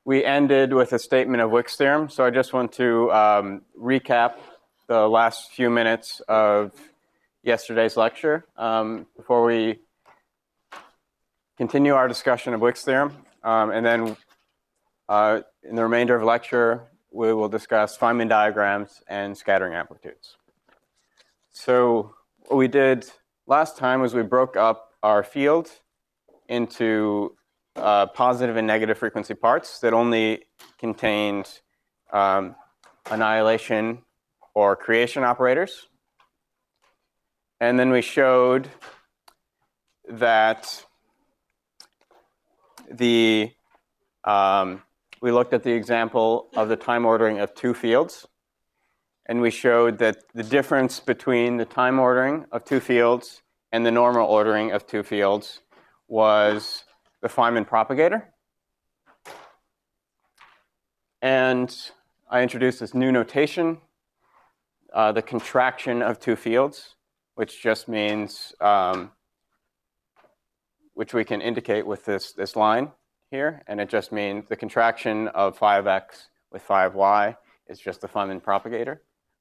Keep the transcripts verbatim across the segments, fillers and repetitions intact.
we ended with a statement of Wick's theorem, so I just want to um, recap the last few minutes of yesterday's lecture um, before we continue our discussion of Wick's theorem. Um, and then uh, in the remainder of the lecture, we will discuss Feynman diagrams and scattering amplitudes. So what we did last time was we broke up our field into uh, positive and negative frequency parts that only contained um, annihilation or creation operators. And then we showed that the um, we looked at the example of the time ordering of two fields, and we showed that the difference between the time ordering of two fields and the normal ordering of two fields was the Feynman propagator. And I introduced this new notation, uh, the contraction of two fields, which just means, um, which we can indicate with this, this line here. And it just means the contraction of phi of x with phi of y is just the Feynman propagator.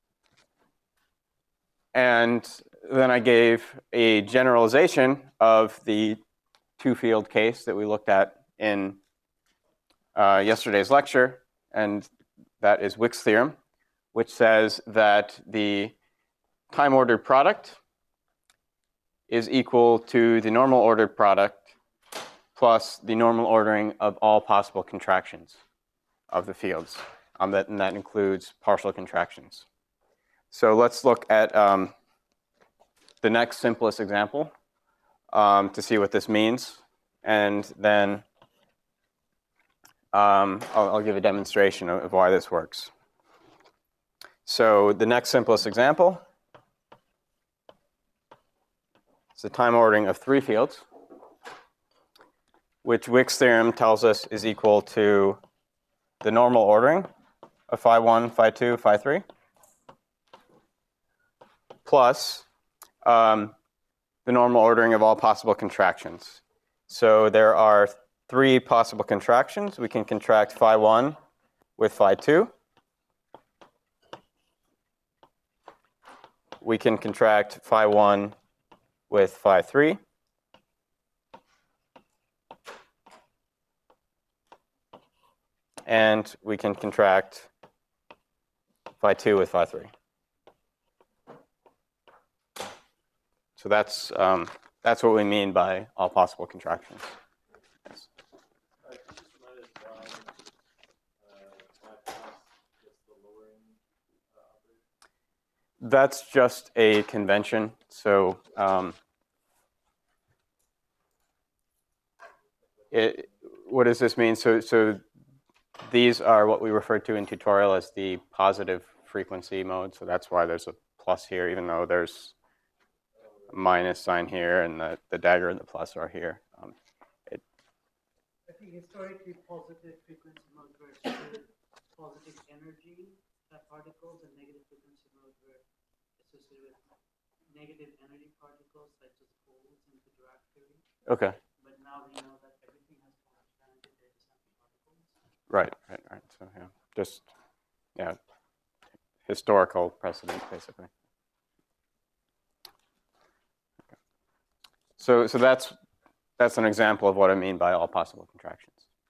And then I gave a generalization of the two-field case that we looked at in uh, yesterday's lecture, and that is Wick's theorem, which says that the time-ordered product is equal to the normal ordered product plus the normal ordering of all possible contractions of the fields, um, that, and that includes partial contractions. So let's look at um, the next simplest example um, to see what this means, and then um, I'll, I'll give a demonstration of, of why this works. So the next simplest example is the time ordering of three fields, which Wick's theorem tells us is equal to the normal ordering of phi one, phi two, phi three, plus um, the normal ordering of all possible contractions. So there are three possible contractions. We can contract phi one with phi two. We can contract phi one with phi three. And we can contract phi two with phi three. So that's, um, that's what we mean by all possible contractions. Yes. That's just a convention. So um, it, what does this mean? So, so these are what we referred to in tutorial as the positive frequency mode. So that's why there's a plus here, even though there's a minus sign here and the, the dagger and the plus are here. Um, it, I think historically positive frequency modes were associated with positive energy particles, and negative frequency modes were associated with negative energy particles such as holes in the Dirac theory. okay. But now we know that everything has positive energy, there is some particles. Right, right, right. So yeah, just yeah, historical precedent basically. Okay. So so that's that's an example of what I mean by all possible contractions.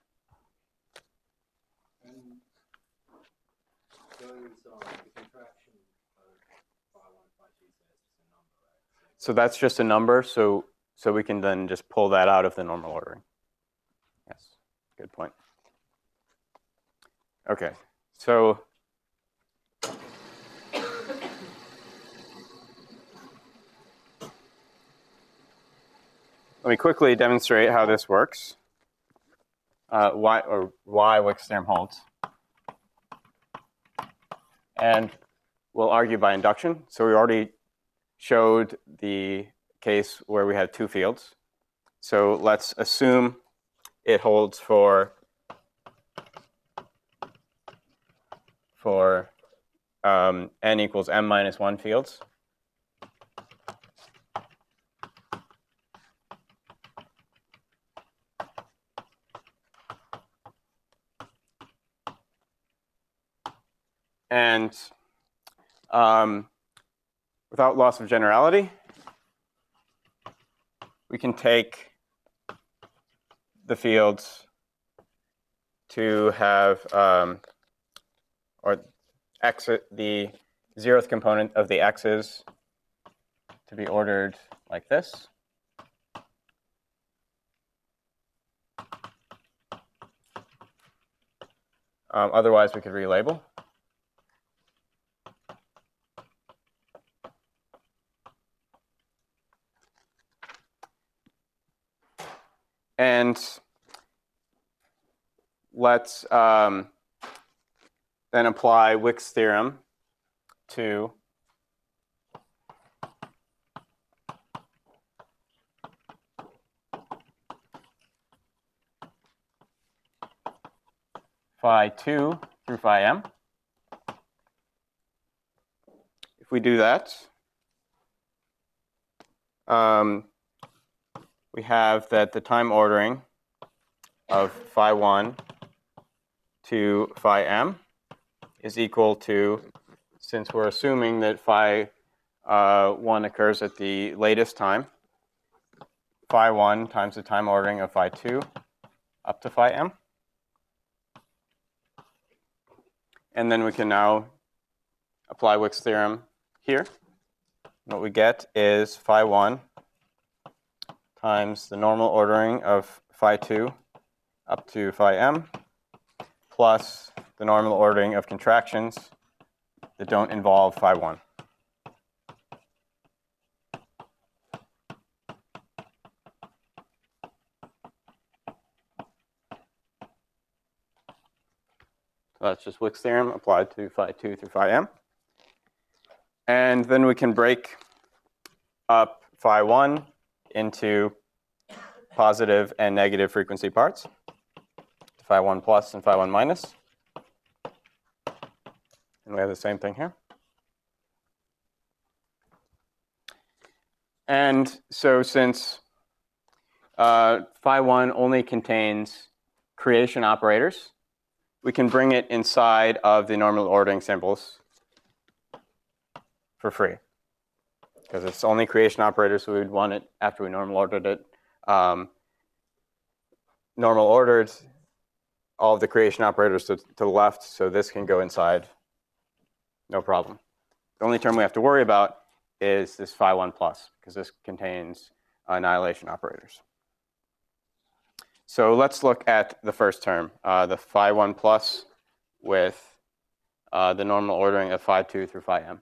And those are the contraction of phi one, phi two, so it's just a number, right? So that's just a number. So so we can then just pull that out of the normal ordering. Yes, good point. Okay, so let me quickly demonstrate how this works. Uh, why or why Wick's theorem holds, and we'll argue by induction. So we already showed the case where we have two fields. So let's assume it holds for for um, n equals m minus one fields. And um, without loss of generality, we can take the fields to have, um, or x, the zeroth component of the x's to be ordered like this. Um, otherwise, we could relabel. And let's um, then apply Wick's theorem to phi two through phi m. If we do that, um, we have that the time ordering of phi one to phi m is equal to, since we're assuming that phi uh, one occurs at the latest time, phi one times the time ordering of phi two up to phi m. And then we can now apply Wick's theorem here. What we get is phi one times the normal ordering of phi two up to phi m plus the normal ordering of contractions that don't involve phi one. So that's just Wick's theorem applied to phi two through phi m. And then we can break up phi one into positive and negative frequency parts, phi one plus and phi one minus. And we have the same thing here. And so since uh, phi one only contains creation operators, we can bring it inside of the normal ordering symbols for free. Because it's only creation operators, so we would want it after we normal ordered it. Um, normal ordered all of the creation operators to, to the left, so this can go inside, no problem. The only term we have to worry about is this phi one plus, because this contains annihilation operators. So let's look at the first term, uh, the phi one plus with uh, the normal ordering of phi two through phi m.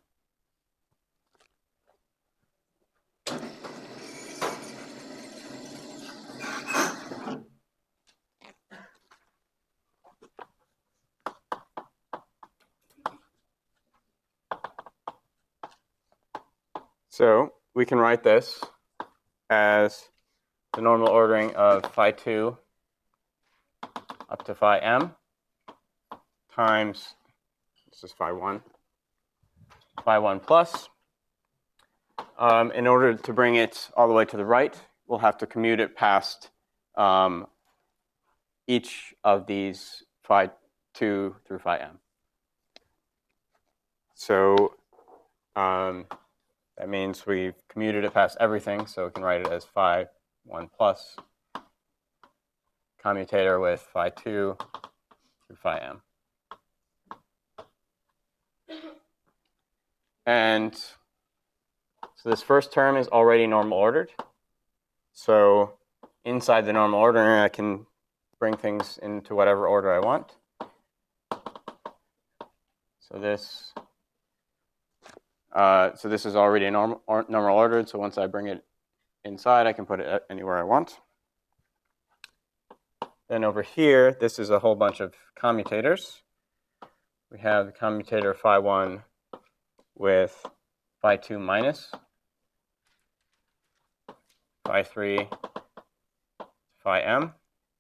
So we can write this as the normal ordering of phi two up to phi m times, this is phi one, phi one plus. Um, in order to bring it all the way to the right, we'll have to commute it past um, each of these phi two through phi m. So um, that means we've commuted it past everything, so we can write it as phi one plus commutator with phi two through phi m. And so this first term is already normal ordered. So inside the normal ordering, I can bring things into whatever order I want. So this, uh, so this is already normal, or, normal ordered. So once I bring it inside, I can put it anywhere I want. Then over here, this is a whole bunch of commutators. We have the commutator phi one with phi two minus, phi three, phi m,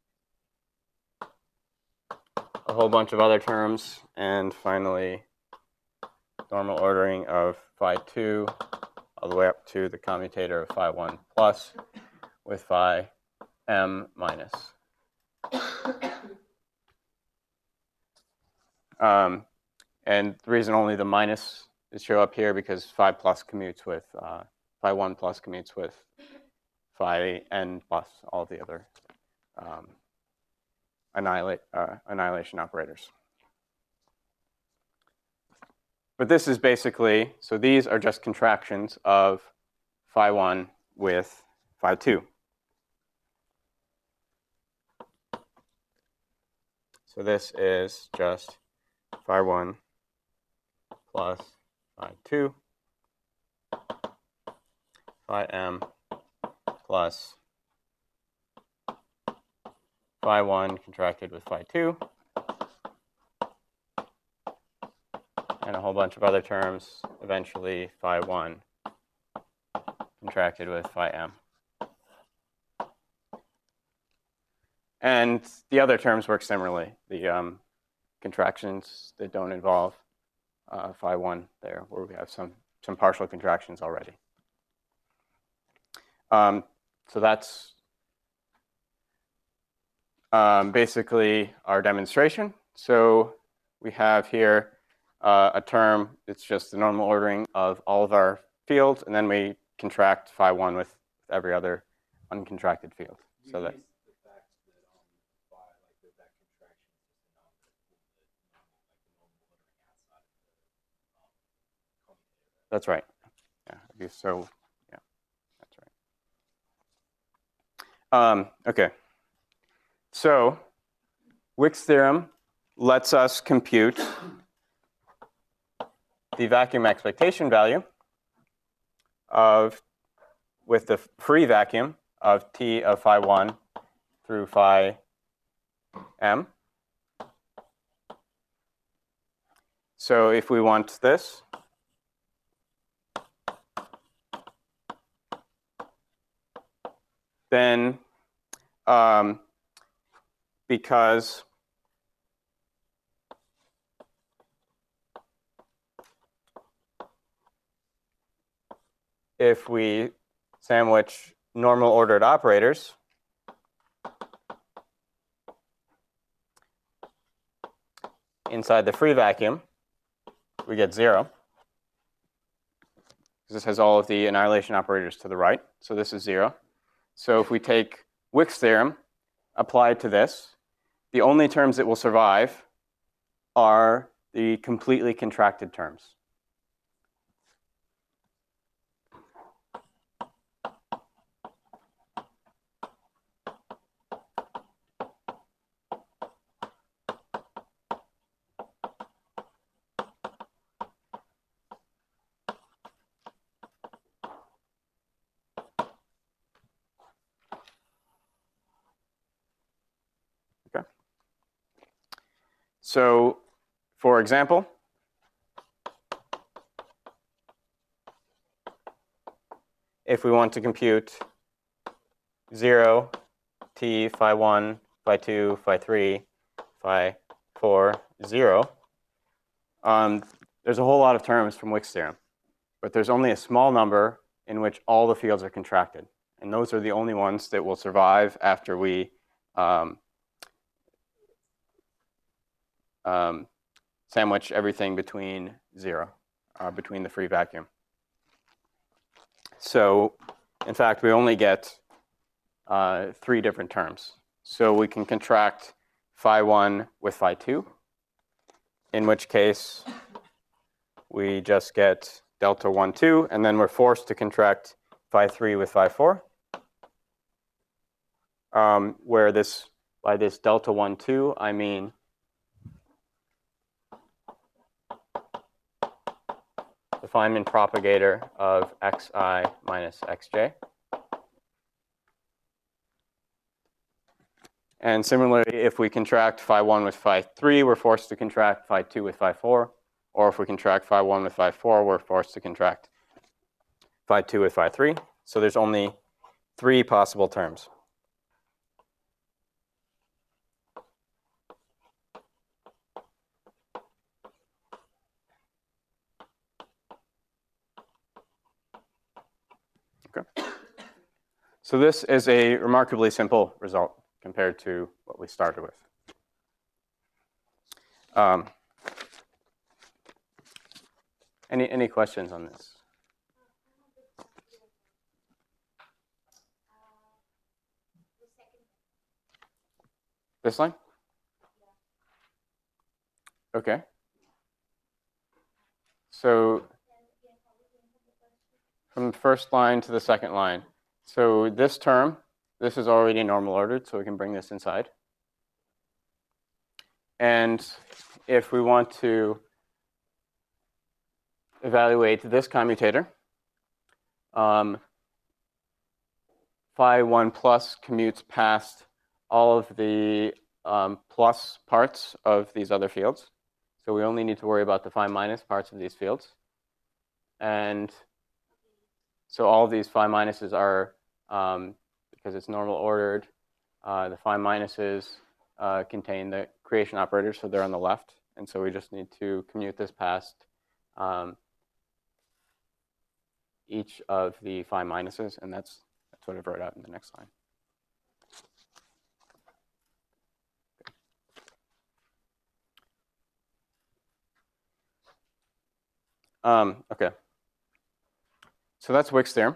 a whole bunch of other terms, and finally normal ordering of phi two all the way up to the commutator of phi one plus with phi m minus. Um, And the reason only the minus is show up here because phi plus commutes with, uh, phi one plus commutes with phi n plus all the other um, annihilate, uh, annihilation operators. But this is basically, so these are just contractions of phi one with phi two. So this is just phi one plus phi two, phi m plus phi one contracted with phi two, and a whole bunch of other terms, eventually phi one contracted with phi m. And the other terms work similarly. The um, contractions that don't involve uh, phi one there, where we have some, some partial contractions already. Um, so that's um, basically our demonstration. So we have here uh, a term that's just the normal ordering of all of our fields, and then we contract phi one with every other uncontracted field. You So that. use the fact that um, phi, like that, that contraction is just a number, like the normal ordering outside of the um, commutator. That's right. Yeah. So, yeah, that's right. Um, okay. So, Wick's theorem lets us compute the vacuum expectation value of, with the free vacuum of T of phi one through phi m. So if we want this, then um, because if we sandwich normal ordered operators, inside the free vacuum, we get zero. This has all of the annihilation operators to the right, so this is zero. So if we take Wick's theorem applied to this, the only terms that will survive are the completely contracted terms. Okay. So, for example, if we want to compute zero, t, phi one, phi two, phi three, phi four, zero, um, there's a whole lot of terms from Wick's theorem, but there's only a small number in which all the fields are contracted. And those are the only ones that will survive after we um, um, sandwich everything between zero, uh, between the free vacuum. So, in fact, we only get uh, three different terms. So we can contract phi one with phi two, in which case we just get delta one, two, and then we're forced to contract phi three with phi four, um, where this, by this delta one, two, I mean the Feynman propagator of xi minus xj. And similarly, if we contract phi one with phi three, we're forced to contract phi two with phi four. Or if we contract phi one with phi four, we're forced to contract phi two with phi three. So there's only three possible terms. Okay. So this is a remarkably simple result compared to what we started with. Um, Any, any questions on this? This line? Okay. So from the first line to the second line. So this term, this is already normal ordered, so we can bring this inside. And if we want to evaluate this commutator, um, phi one plus commutes past all of the um, plus parts of these other fields. So we only need to worry about the phi minus parts of these fields. And so all of these phi minuses are, um, because it's normal ordered, uh, the phi minuses uh, contain the creation operators, so they're on the left. And so we just need to commute this past um, each of the phi minuses, and that's, that's what I've wrote out in the next line. Um, okay. So that's Wick's theorem.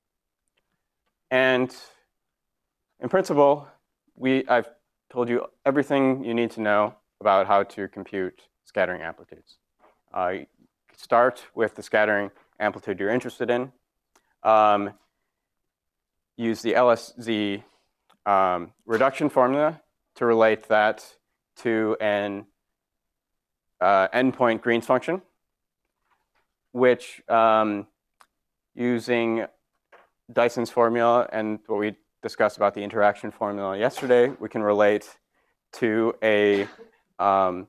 And in principle, we, I've told you everything you need to know about how to compute scattering amplitudes. Uh, you start with the scattering amplitude you're interested in. Um, use the L S Z um, reduction formula to relate that to an uh, endpoint Green's function, which um, using Dyson's formula and what we discussed about the interaction formula yesterday, we can relate to a um,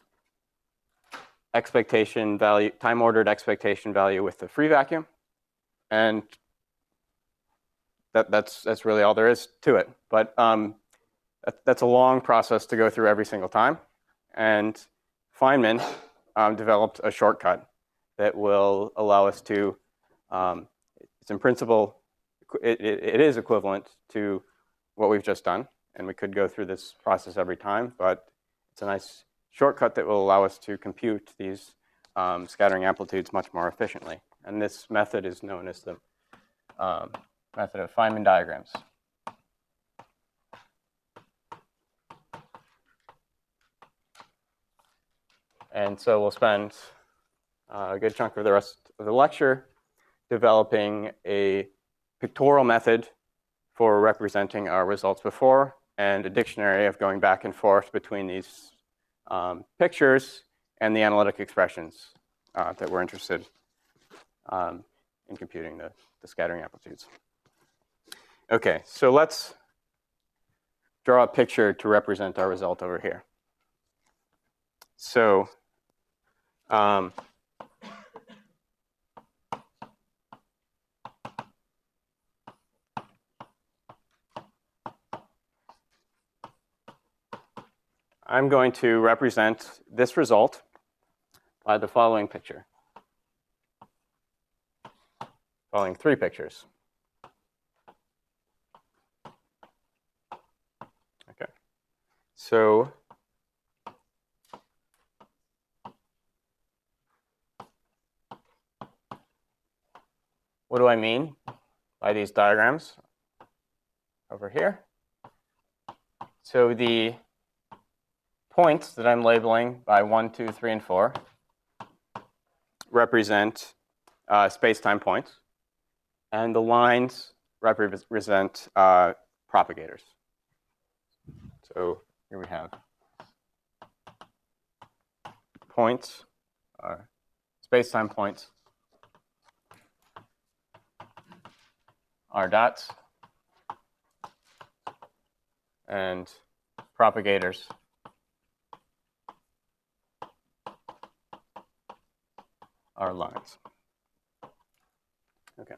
expectation value, time-ordered expectation value with the free vacuum. And that, that's, that's really all there is to it. But um, that, that's a long process to go through every single time. And Feynman um, developed a shortcut that will allow us to, um, it's in principle, it, it, it is equivalent to what we've just done. And we could go through this process every time, but it's a nice shortcut that will allow us to compute these um, scattering amplitudes much more efficiently. And this method is known as the um, method of Feynman diagrams. And so we'll spend uh, a good chunk of the rest of the lecture developing a pictorial method for representing our results before and a dictionary of going back and forth between these um, pictures and the analytic expressions uh, that we're interested um, in computing the, the scattering amplitudes. Okay, so let's draw a picture to represent our result over here. So um, I'm going to represent this result by the following picture. Following three pictures. Okay. So what do I mean by these diagrams over here? So the points that I'm labeling by one, two, three, and four represent uh, space-time points, and the lines represent uh, propagators. So here we have points, uh, space-time points, are dots, and propagators are lines. Okay.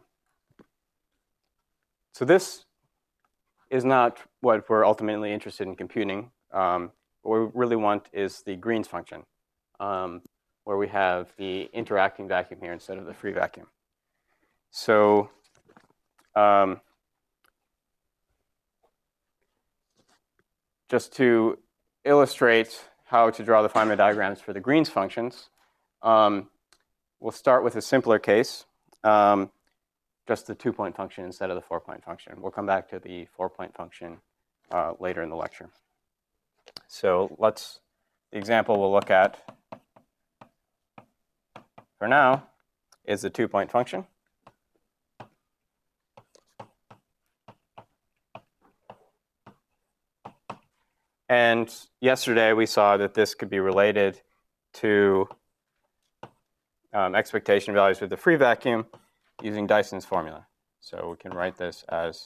So this is not what we're ultimately interested in computing. Um, what we really want is the Green's function, um, where we have the interacting vacuum here instead of the free vacuum. So um, just to illustrate how to draw the Feynman diagrams for the Green's functions, um, we'll start with a simpler case, um, just the two-point function instead of the four-point function. We'll come back to the four-point function uh, later in the lecture. So let's, the example we'll look at for now is the two-point function. And yesterday we saw that this could be related to um, expectation values with the free vacuum using Dyson's formula. So we can write this as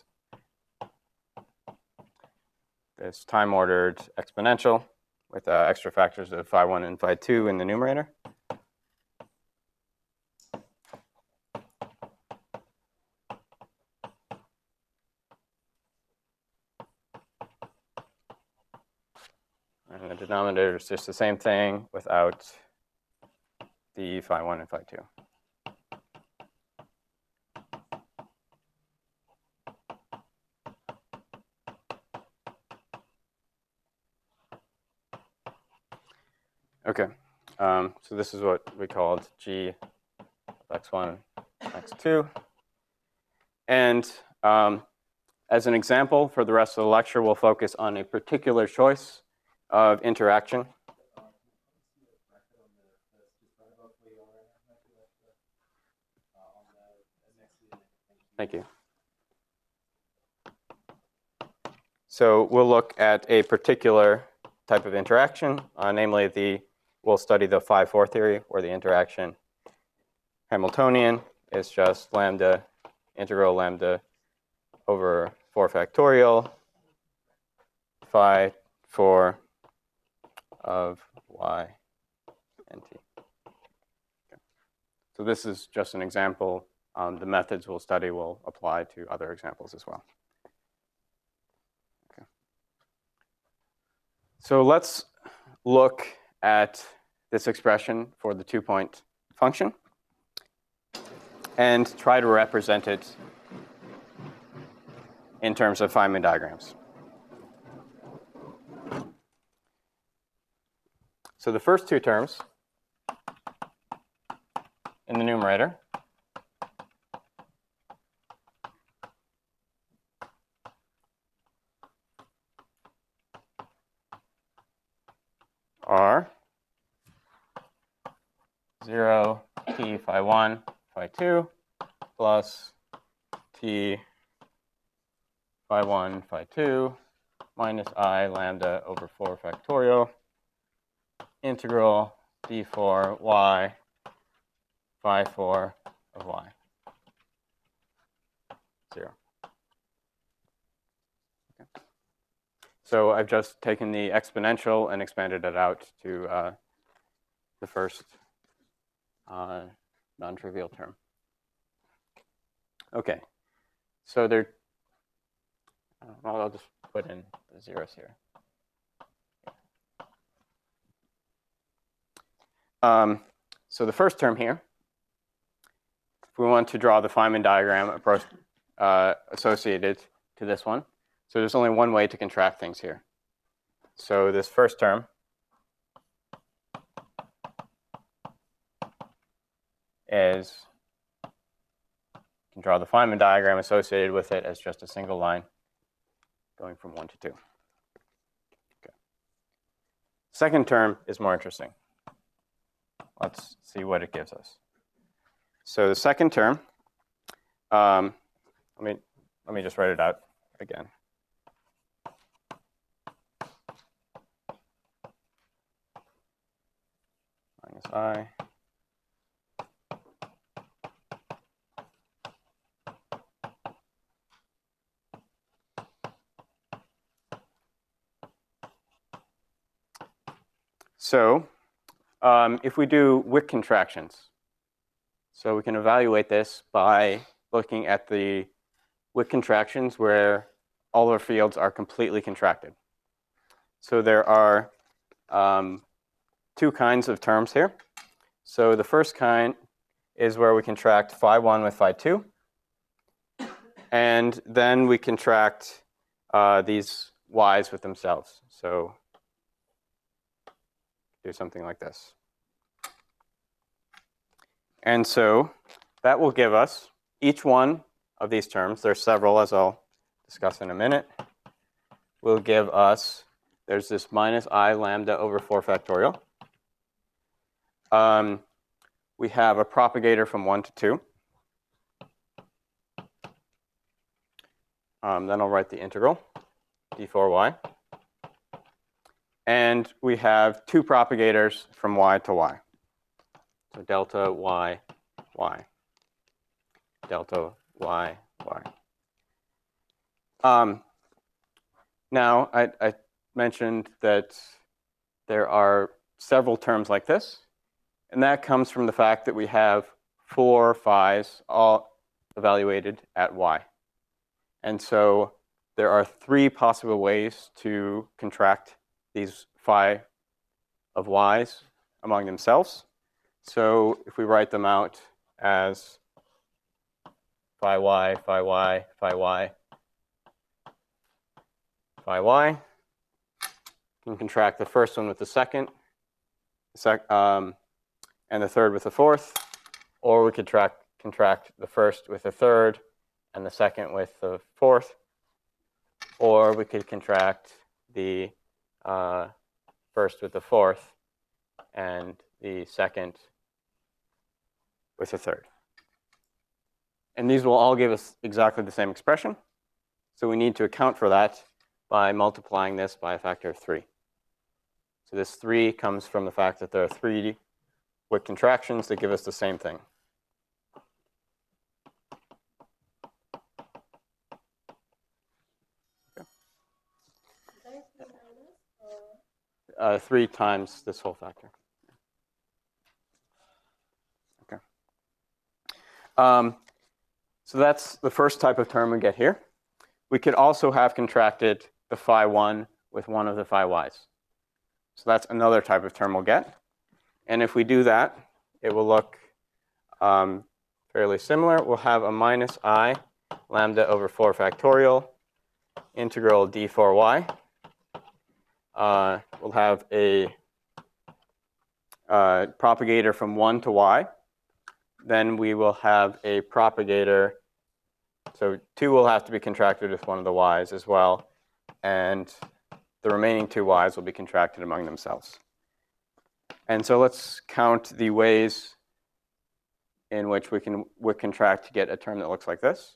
this time-ordered exponential with uh, extra factors of phi one and phi two in the numerator. And the denominator is just the same thing without the phi one and phi two. Okay, um, so this is what we called G of x one, x two. And um, as an example, for the rest of the lecture, we'll focus on a particular choice of interaction. Thank you. So we'll look at a particular type of interaction, uh, namely the, we'll study the phi four theory, where the interaction Hamiltonian is just lambda integral lambda over four factorial phi four of y and t. Okay. So this is just an example. Um, the methods we'll study will apply to other examples as well. Okay. So let's look at this expression for the two-point function and try to represent it in terms of Feynman diagrams. So the first two terms in the numerator are zero t phi one phi two plus t phi one phi two minus I lambda over four factorial integral d four y phi four of y, zero. Okay. So I've just taken the exponential and expanded it out to uh, the first uh, non-trivial term. Okay, so there, well, I'll just put in the zeros here. Um, so the first term here, if we want to draw the Feynman diagram approach, uh, associated to this one, so there's only one way to contract things here. So this first term is, you can draw the Feynman diagram associated with it as just a single line going from one to two. Okay. Second term is more interesting. Let's see what it gives us. So the second term, um, let me let me just write it out again. Minus I. So um, if we do Wick contractions, so we can evaluate this by looking at the Wick contractions where all our fields are completely contracted. So there are um, two kinds of terms here. So the first kind is where we contract phi one with phi two. And then we contract uh, these y's with themselves. So do something like this. And so that will give us each one of these terms. There's several, as I'll discuss in a minute. Will give us, there's this minus I lambda over four factorial. Um, we have a propagator from one to two. Um, then I'll write the integral, d four y. And we have two propagators from y to y. So delta y, y. Delta y, y. Um, now, I, I mentioned that there are several terms like this. And that comes from the fact that we have four phi's all evaluated at y. And so there are three possible ways to contract these phi of y's among themselves. So if we write them out as phi y, phi y, phi y, phi y, you can contract the first one with the second, sec, um, and the third with the fourth, or we could track, contract the first with the third, and the second with the fourth, or we could contract the uh, first with the fourth, and the second with the third. And these will all give us exactly the same expression. So we need to account for that by multiplying this by a factor of three. So this three comes from the fact that there are three Wick contractions that give us the same thing. Uh, three times this whole factor. Okay. Um, so that's the first type of term we get here. We could also have contracted the phi one with one of the phi y's. So that's another type of term we'll get. And if we do that, it will look um, fairly similar. We'll have a minus I lambda over four factorial integral d four y. Uh, we'll have a uh, propagator from one to y. Then we will have a propagator. So two will have to be contracted with one of the y's as well. And the remaining two y's will be contracted among themselves. And so let's count the ways in which we can Wick contract to get a term that looks like this.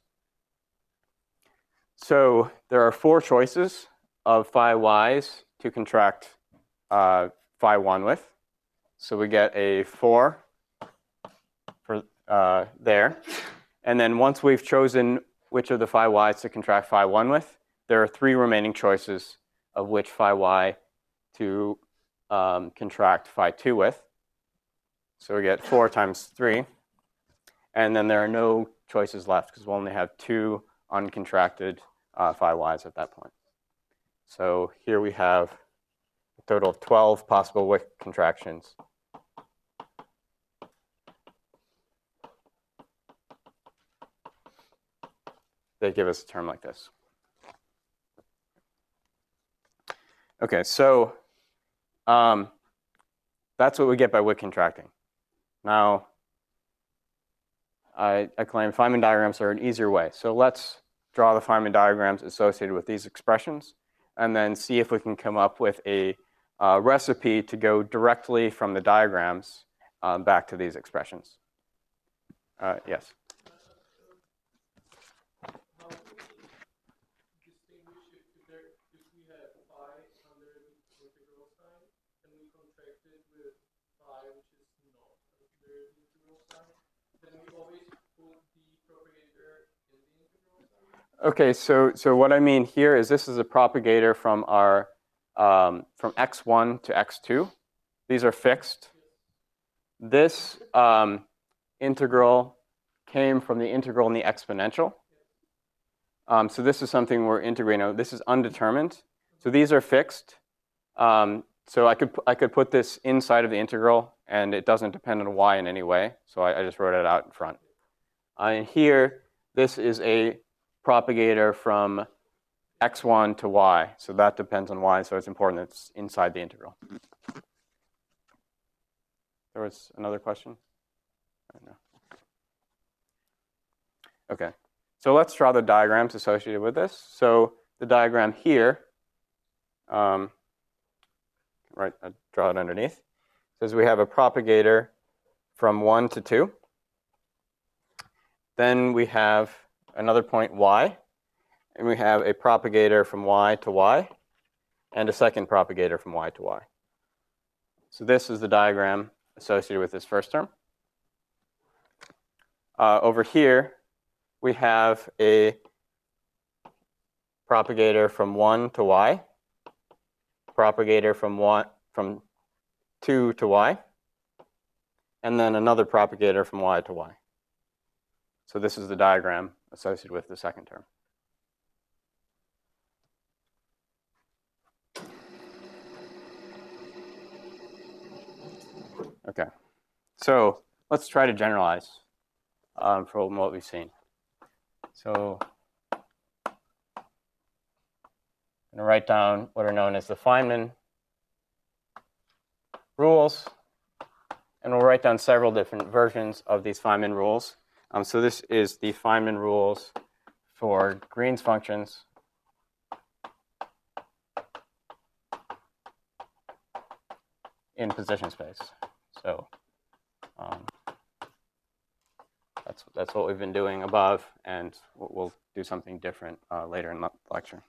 So there are four choices of phi y's to contract uh, phi one with. So we get a four for uh, there. And then once we've chosen which of the phi y's to contract phi one with, there are three remaining choices of which phi y to um, contract phi two with. So we get four times three. And then there are no choices left because we'll only have two uncontracted uh, phi y's at that point. So here we have a total of twelve possible Wick contractions. They give us a term like this. Okay, so um, that's what we get by Wick contracting. Now, I, I claim Feynman diagrams are an easier way. So let's draw the Feynman diagrams associated with these expressions, and then see if we can come up with a uh, recipe to go directly from the diagrams um, back to these expressions. Uh, yes? Okay, so so what I mean here is this is a propagator from our um, from x one to x two. These are fixed. This um, integral came from the integral in the exponential. Um, so this is something we're integrating. Now, this is undetermined. So these are fixed. Um, so I could I could put this inside of the integral, and it doesn't depend on y in any way. So I, I just wrote it out in front. Uh, and here, this is a propagator from x one to y. So that depends on y, so it's important that it's inside the integral. There was another question? I don't know. Okay, so let's draw the diagrams associated with this. So the diagram here, um, right, I'll draw it underneath, says we have a propagator from one to two. Then we have another point y, and we have a propagator from y to y, and a second propagator from y to y. So this is the diagram associated with this first term. Uh, over here, we have a propagator from one to y, propagator from one from two to y, and then another propagator from y to y. So this is the diagram associated with the second term. Okay, so let's try to generalize um, from what we've seen. So I'm going to write down what are known as the Feynman rules, and we'll write down several different versions of these Feynman rules. Um, so this is the Feynman rules for Green's functions in position space. So um, that's that's what we've been doing above, and we'll do something different uh, later in the lecture.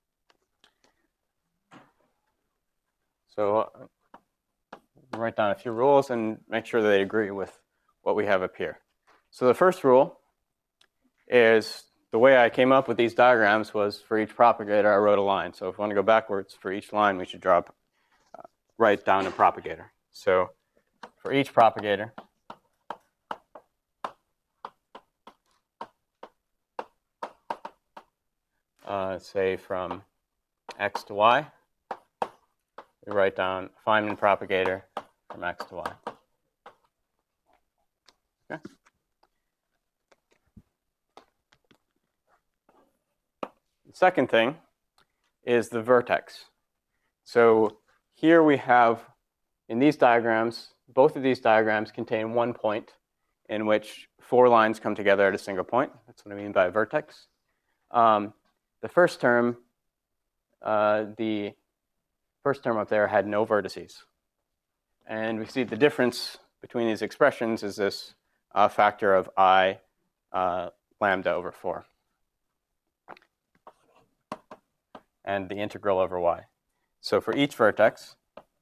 So uh, write down a few rules and make sure that they agree with what we have up here. So the first rule is, the way I came up with these diagrams was for each propagator I wrote a line. So if we want to go backwards, for each line we should draw, uh, write down a propagator. So for each propagator, uh, say from x to y, we write down Feynman propagator from x to y. Okay. The second thing is the vertex. So here we have, in these diagrams, both of these diagrams contain one point in which four lines come together at a single point. That's what I mean by a vertex. Um, the first term, uh, the first term up there had no vertices. And we see the difference between these expressions is this uh, factor of I uh, lambda over four. And the integral over y. So for each vertex,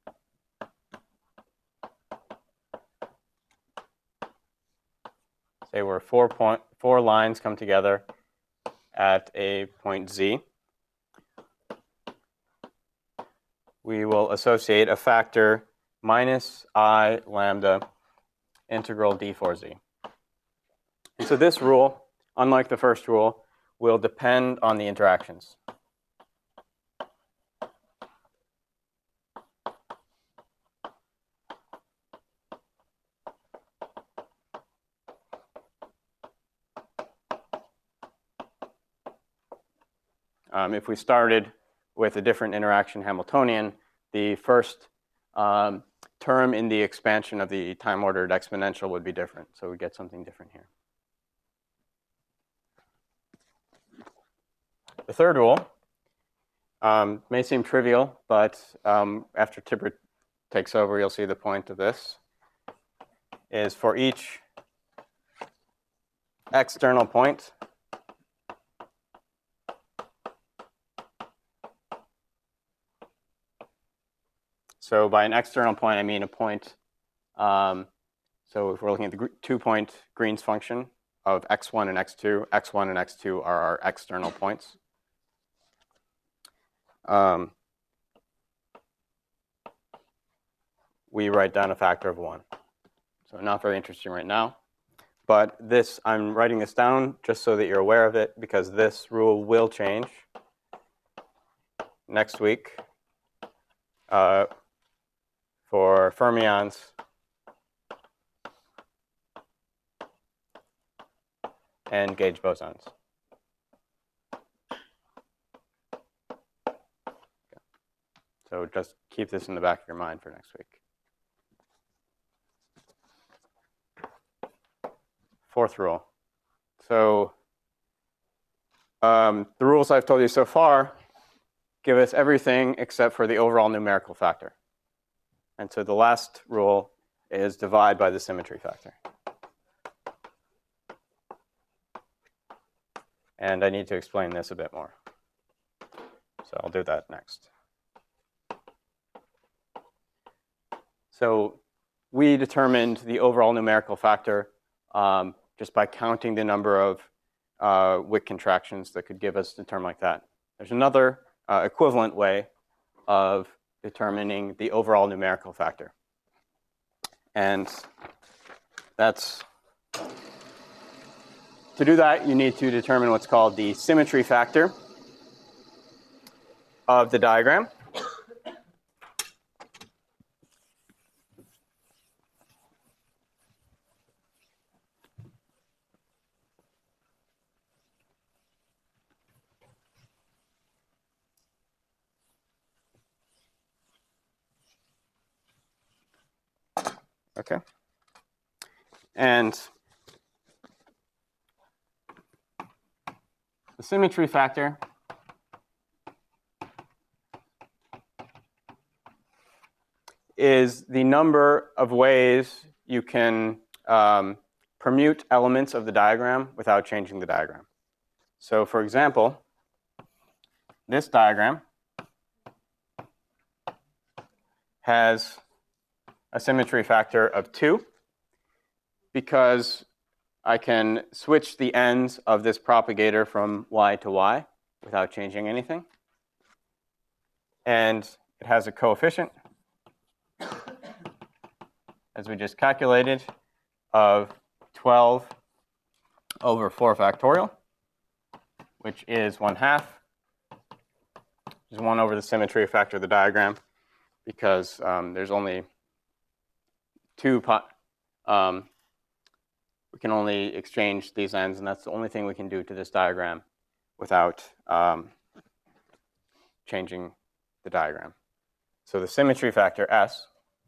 say where four, point, four lines come together at a point z, we will associate a factor minus I lambda integral d four z. And so this rule, unlike the first rule, will depend on the interactions. Um, if we started with a different interaction Hamiltonian, the first um, term in the expansion of the time-ordered exponential would be different. So we get something different here. The third rule um, may seem trivial, but um, after Tibbert takes over, you'll see the point of this, is for each external point, so by an external point, I mean a point. Um, so if we're looking at the two-point Green's function of x one and x two, x one and x two are our external points. Um, we write down a factor of one. So not very interesting right now. But this, I'm writing this down just so that you're aware of it, because this rule will change next week. Uh, for fermions and gauge bosons. So just keep this in the back of your mind for next week. Fourth rule. So um, the rules I've told you so far give us everything except for the overall numerical factor. And so the last rule is divide by the symmetry factor. And I need to explain this a bit more. So I'll do that next. So we determined the overall numerical factor um, just by counting the number of uh, Wick contractions that could give us a term like that. There's another uh, equivalent way of determining the overall numerical factor. And that's, to do that, you need to determine what's called the symmetry factor of the diagram. Okay. And the symmetry factor is the number of ways you can um, permute elements of the diagram without changing the diagram. So for example, this diagram has a symmetry factor of two because I can switch the ends of this propagator from y to y without changing anything. And it has a coefficient, as we just calculated, of twelve over four factorial, which is one half, which is one over the symmetry factor of the diagram, because um, there's only two, um, we can only exchange these ends, and that's the only thing we can do to this diagram without um, changing the diagram. So the symmetry factor S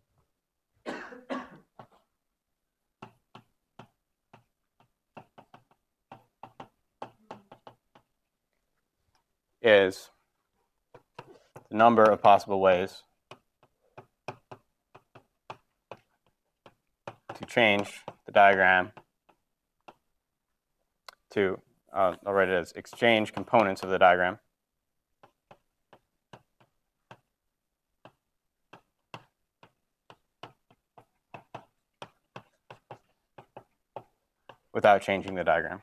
is the number of possible ways to change the diagram to, uh, I'll write it as exchange components of the diagram without changing the diagram.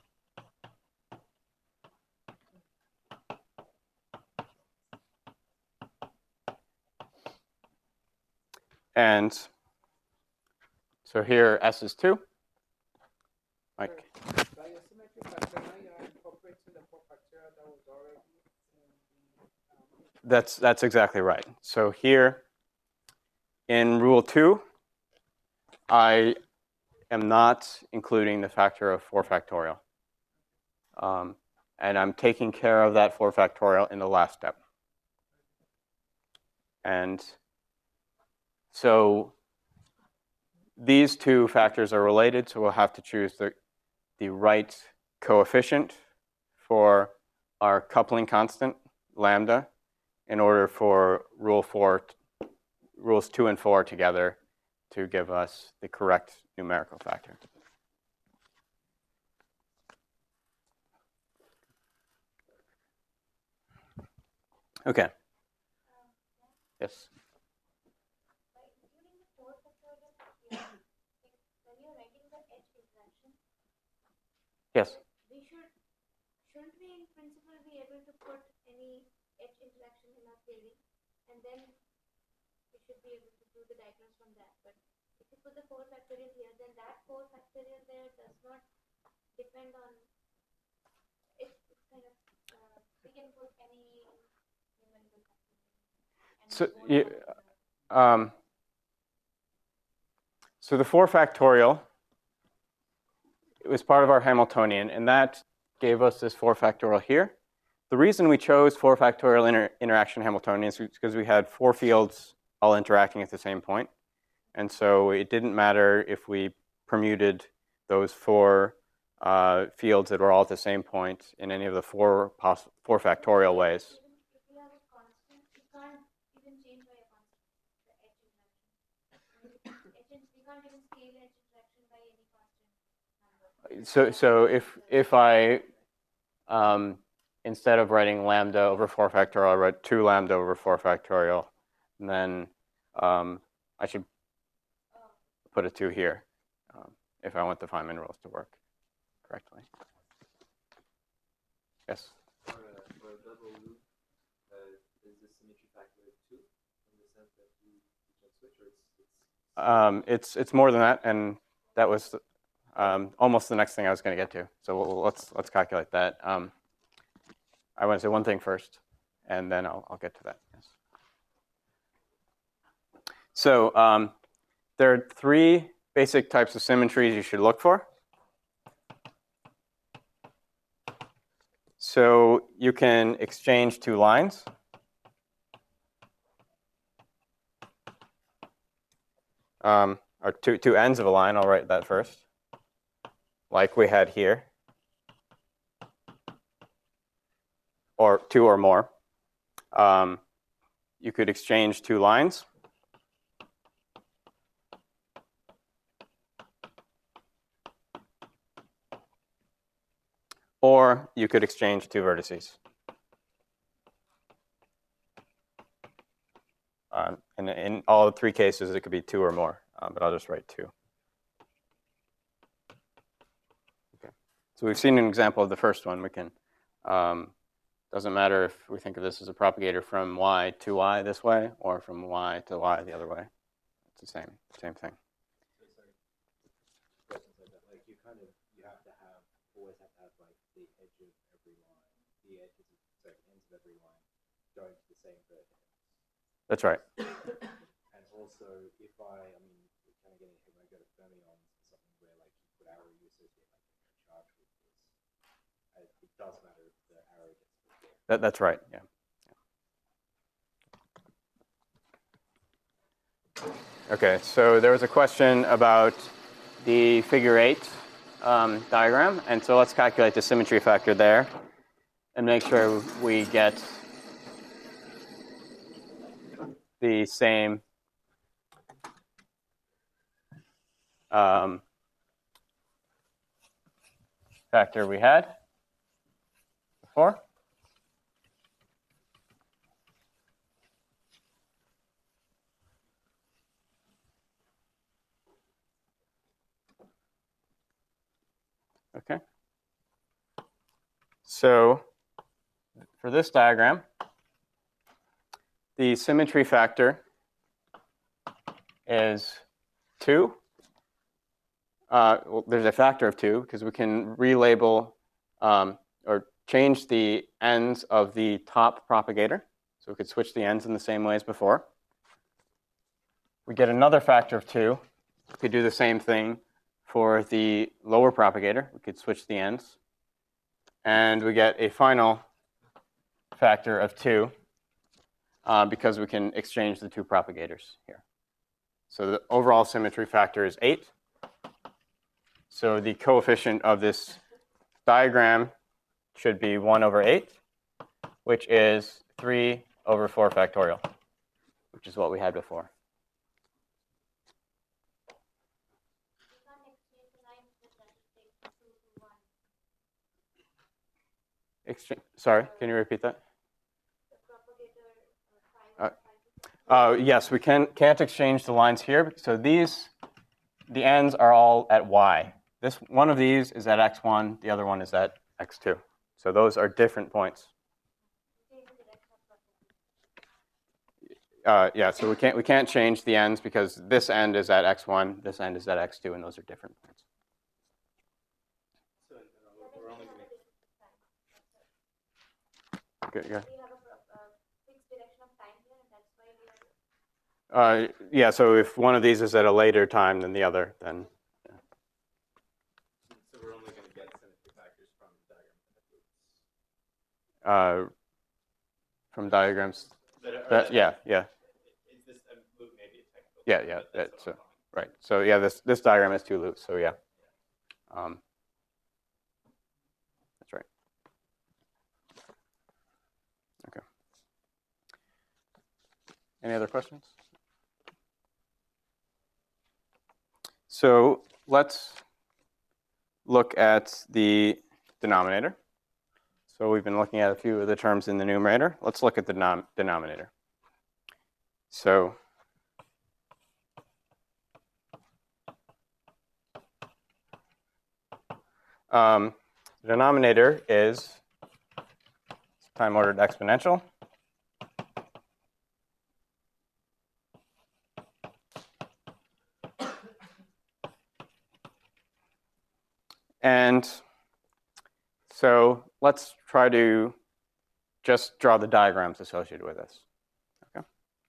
And so here S is two. Mike. By your symmetry factor, now you are incorporating the four factorial that was already in the, um, That's, that's exactly right. So here in rule two, I am not including the factor of four factorial. Um, and I'm taking care of that four factorial in the last step. And so these two factors are related, so we'll have to choose the, the right coefficient for our coupling constant, lambda, in order for rule four, rules two and four together to give us the correct numerical factor. Okay. Yes. Yes. We should, shouldn't we in principle be able to put any H interaction in our theory, and then we should be able to do the diagrams from that. But if you put the four factorial here, then that four factorial there does not depend on, it's, it's kind of, uh, we can put any numerical factor. And So, four you, factorial. um, so the four factorial, it was part of our Hamiltonian, and that gave us this four factorial here. The reason we chose four factorial inter interaction Hamiltonians is because we had four fields all interacting at the same point. And so it didn't matter if we permuted those four uh, fields that were all at the same point in any of the four poss- four factorial ways. Even if you have a constant, it can't even change by a constant, the edge interaction. Edge in- we can't even scale edge interaction by any constant number. So, so if if I um, instead of writing lambda over four factorial, I write two lambda over four factorial, and then um, I should put a two here um, if I want the Feynman rules to work correctly. Yes? For a, for a double loop, uh, is the symmetry factor two in the sense that you, you can switch, or it's, it's Um, it's it's more than that, and that was um, almost the next thing I was going to get to. So we'll, let's let's calculate that. Um, I want to say one thing first, and then I'll I'll get to that. Yes. So um, there are three basic types of symmetries you should look for. So you can exchange two lines. Um, or two, two ends of a line, I'll write that first, like we had here, or two or more. Um, you could exchange two lines. Or you could exchange two vertices. Um, and in all three cases, it could be two or more, um, but I'll just write two. Okay. So we've seen an example of the first one. We can, um, doesn't matter if we think of this as a propagator from y to y this way, or from y to y the other way. It's the same, same thing. So sorry, questions like that. Like you kind of you have to have always have to have like the edge of every line, the edges of sorry, ends of every line going to the same vertex. That's right. And also, if I, I mean, we're kind of getting ahead when I go to fermions or something where like you put arrow, you associate like a charge with this. Uh, it does matter if the arrow gets put there. That, that's right. Yeah. Okay. So there was a question about the figure eight um, diagram, and so let's calculate the symmetry factor there, and make sure we get the same um, factor we had before. Okay. So for this diagram, the symmetry factor is two. Uh, well, there's a factor of two because we can relabel um, or change the ends of the top propagator. So we could switch the ends in the same way as before. We get another factor of two. We could do the same thing for the lower propagator. We could switch the ends. And we get a final factor of two uh, because we can exchange the two propagators here. So the overall symmetry factor is eight. So the coefficient of this diagram should be one over eight, which is three over four factorial, which is what we had before. You can't exchange the lines with that, it takes two to one. Exchange, sorry, can you repeat that? The propagator uh, five, Uh, five. Uh, yes, we can, can't exchange the lines here. So these, the ends are all at y. This one of these is at x one, the other one is at x two. So those are different points. Uh, yeah, so we can't we can't change the ends because this end is at x one, this end is at x two, and those are different points. So uh, we're only going to Good, yeah. We have a uh, fixed direction of time here, and that's why we are. Uh, yeah, so if one of these is at a later time than the other, then so we're only going to get symmetry factors from the diagram. uh, from diagrams. That are, That, yeah, yeah, Is this a loop? Maybe a technical. yeah, term, yeah. but that's That's what uh, I'm right. So yeah, this this diagram has two loops. So yeah. Um, Any other questions? So let's look at the denominator. So we've been looking at a few of the terms in the numerator. Let's look at the denom denominator. So um, the denominator is time-ordered exponential. And so let's try to just draw the diagrams associated with this. Okay.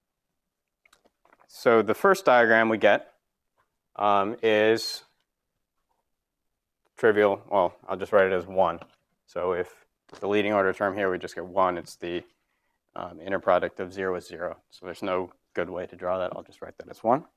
So the first diagram we get um, is trivial. Well, I'll just write it as one. So if the leading order term here, we just get one. It's the um, inner product of zero with zero. So there's no good way to draw that. I'll just write that as one.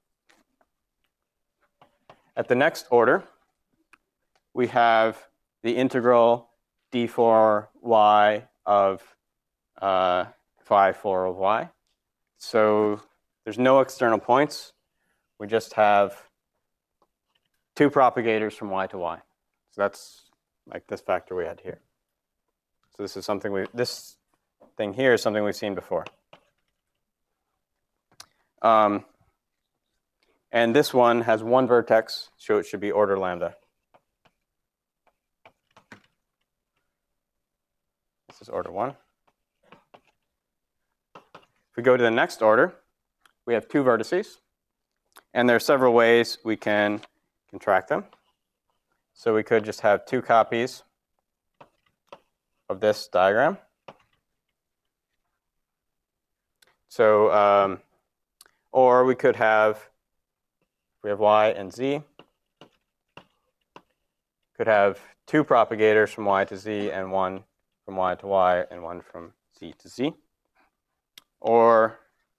At the next order, we have the integral d four y of uh, phi four of y. So there's no external points. We just have two propagators from y to y. So that's like this factor we had here. So this is something we, this thing here is something we've seen before. Um, and this one has one vertex, so it should be order lambda. This is order one. If we go to the next order, we have two vertices. And there are several ways we can contract them. So we could just have two copies of this diagram. So, um, or we could have, we have y and z, could have two propagators from y to z and one from y to y and one from z to z. Or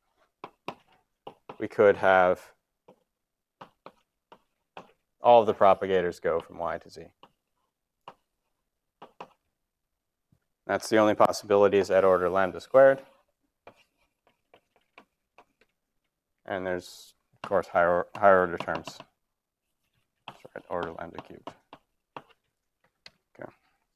we could have all of the propagators go from y to z. That's the only possibilities at order lambda squared. And there's, of course, higher, higher order terms at order lambda cubed. Okay.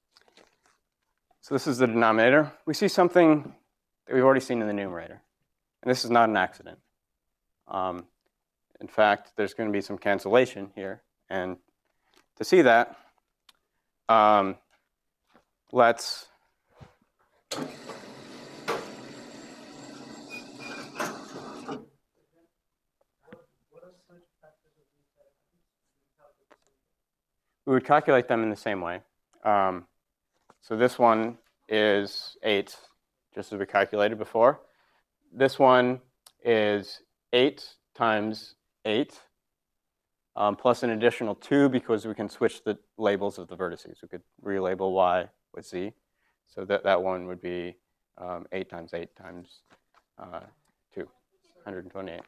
So this is the denominator. We see something that we've already seen in the numerator. And this is not an accident. Um, in fact, there's going to be some cancellation here. And to see that, um, let's we would calculate them in the same way. Um, so this one is eight, just as we calculated before. This one is eight times eight, um, plus an additional two because we can switch the labels of the vertices. We could relabel y with z. So that, that one would be um, eight times eight times uh, two, one hundred twenty-eight.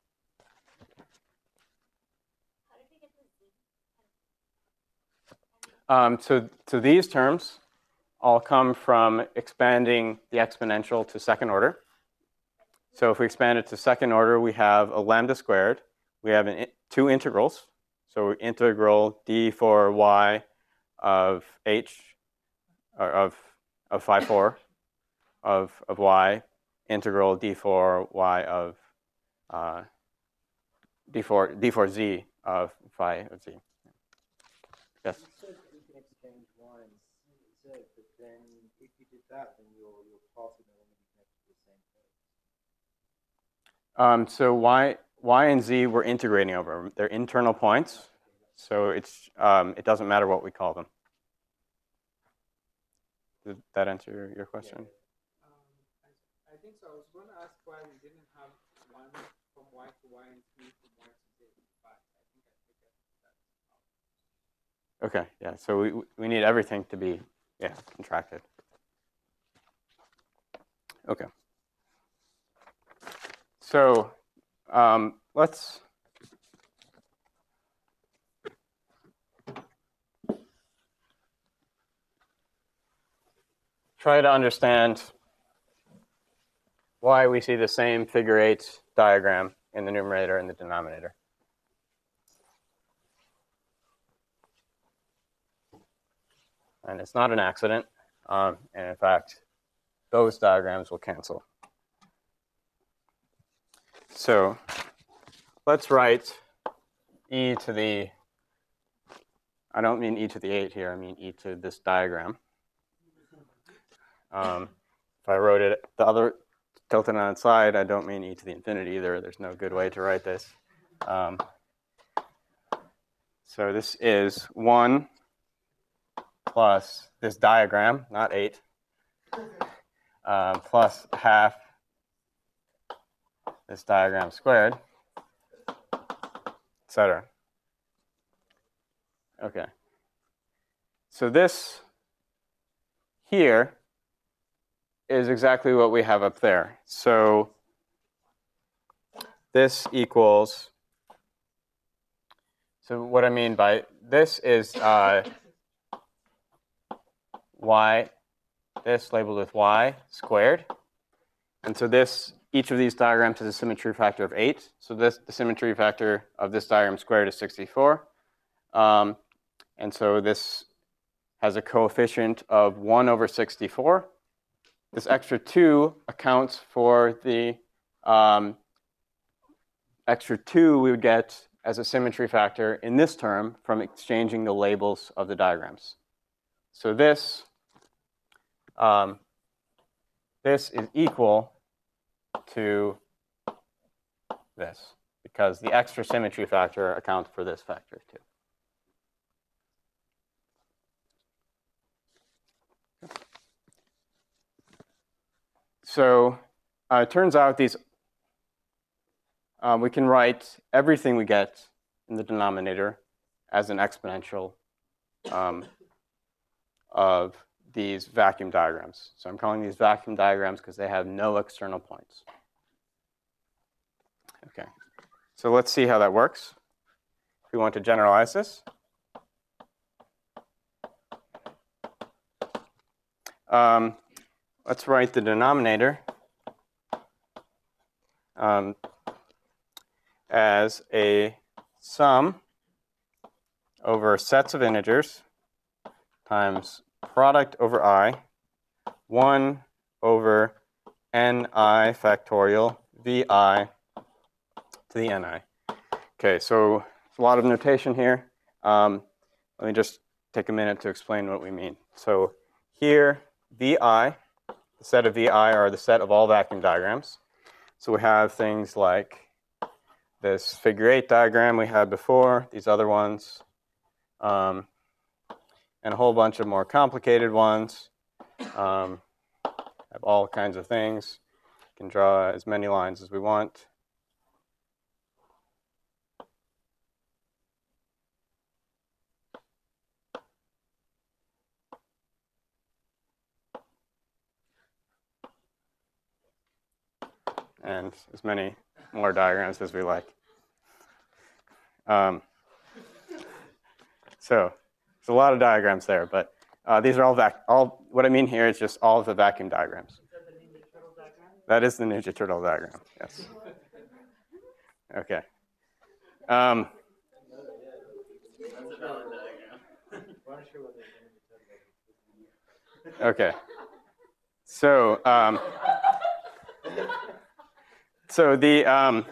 Um, so, so these terms all come from expanding the exponential to second order. So if we expand it to second order, we have a lambda squared. We have an, two integrals. So integral d for y of h, or of, of phi four of, of y, integral d for y of uh, d for, d for z of phi of z. Yes? You said you can exchange y and z, but then if you did that, then your, your passing will only be connected to the same thing. Um, so y, y and z we're integrating over. They're internal points, so it's, um, it doesn't matter what we call them. Did that answer your question? Um, I, I think so. I was going to ask why we didn't have one from y to y and three from y to z, but I think I figured that out. Okay, yeah, so we, we need everything to be, yeah, contracted. Okay. So um, let's try to understand what why we see the same figure eight diagram in the numerator and the denominator. And it's not an accident. Um, and in fact, those diagrams will cancel. So let's write e to the, I don't mean e to the eight here, I mean e to this diagram. Um, if I wrote it the other tilted on its side, I don't mean e to the infinity either. There's no good way to write this. Um, so this is one plus this diagram, not eight, uh, plus half this diagram squared, et cetera. Okay. So this here is exactly what we have up there. So this equals, so what I mean by this is uh, y, this labeled with y squared. And so this, each of these diagrams has a symmetry factor of eight. So this, the symmetry factor of this diagram squared is sixty-four. Um, and so this has a coefficient of one over sixty-four. This extra two accounts for the um, extra two we would get as a symmetry factor in this term from exchanging the labels of the diagrams. So this, um, this is equal to this, because the extra symmetry factor accounts for this factor too. So uh, it turns out these, uh, we can write everything we get in the denominator as an exponential um, of these vacuum diagrams. So I'm calling these vacuum diagrams because they have no external points. Okay, so let's see how that works. If we want to generalize this. Um, let's write the denominator um, as a sum over sets of integers times product over I, one over ni factorial vi to the ni. Okay, so there's a lot of notation here. Um, let me just take a minute to explain what we mean. So here, vi, the set of vi are the set of all vacuum diagrams. So we have things like this figure eight diagram we had before, these other ones, um, and a whole bunch of more complicated ones. Um, have all kinds of things. We can draw as many lines as we want. And as many more diagrams as we like. Um, so there's a lot of diagrams there, but uh, these are all vac. All what I mean here is just all of the vacuum diagrams. Is that the Ninja Turtle diagram? That is the Ninja Turtle diagram. Yes. Okay. Um, okay. So. Um, So the um,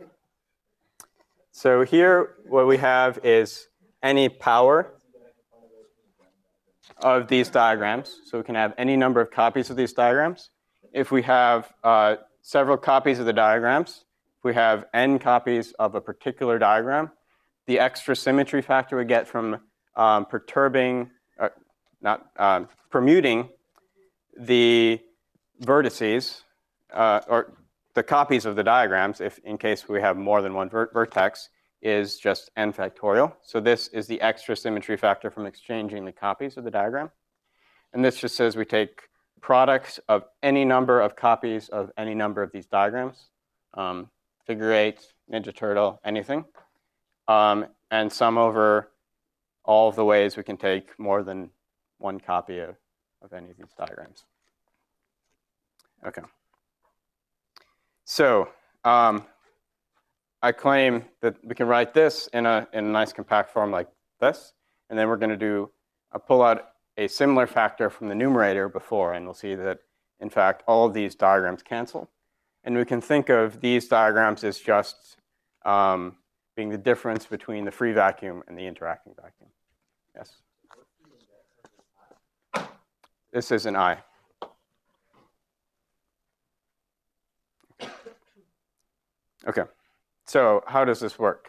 so here what we have is any power of these diagrams. So we can have any number of copies of these diagrams. If we have uh, several copies of the diagrams, if we have n copies of a particular diagram, the extra symmetry factor we get from um, perturbing, uh, not um, permuting the vertices uh, or the copies of the diagrams, if in case we have more than one ver vertex, is just n factorial. So this is the extra symmetry factor from exchanging the copies of the diagram. And this just says we take products of any number of copies of any number of these diagrams, um, figure eight, Ninja Turtle, anything, um, and sum over all of the ways we can take more than one copy of, of any of these diagrams. Okay. So um, I claim that we can write this in a, in a nice compact form like this. And then we're going to do a pull out a similar factor from the numerator before. And we'll see that, in fact, all of these diagrams cancel. And we can think of these diagrams as just um, being the difference between the free vacuum and the interacting vacuum. Yes? This is an I. Okay, so how does this work?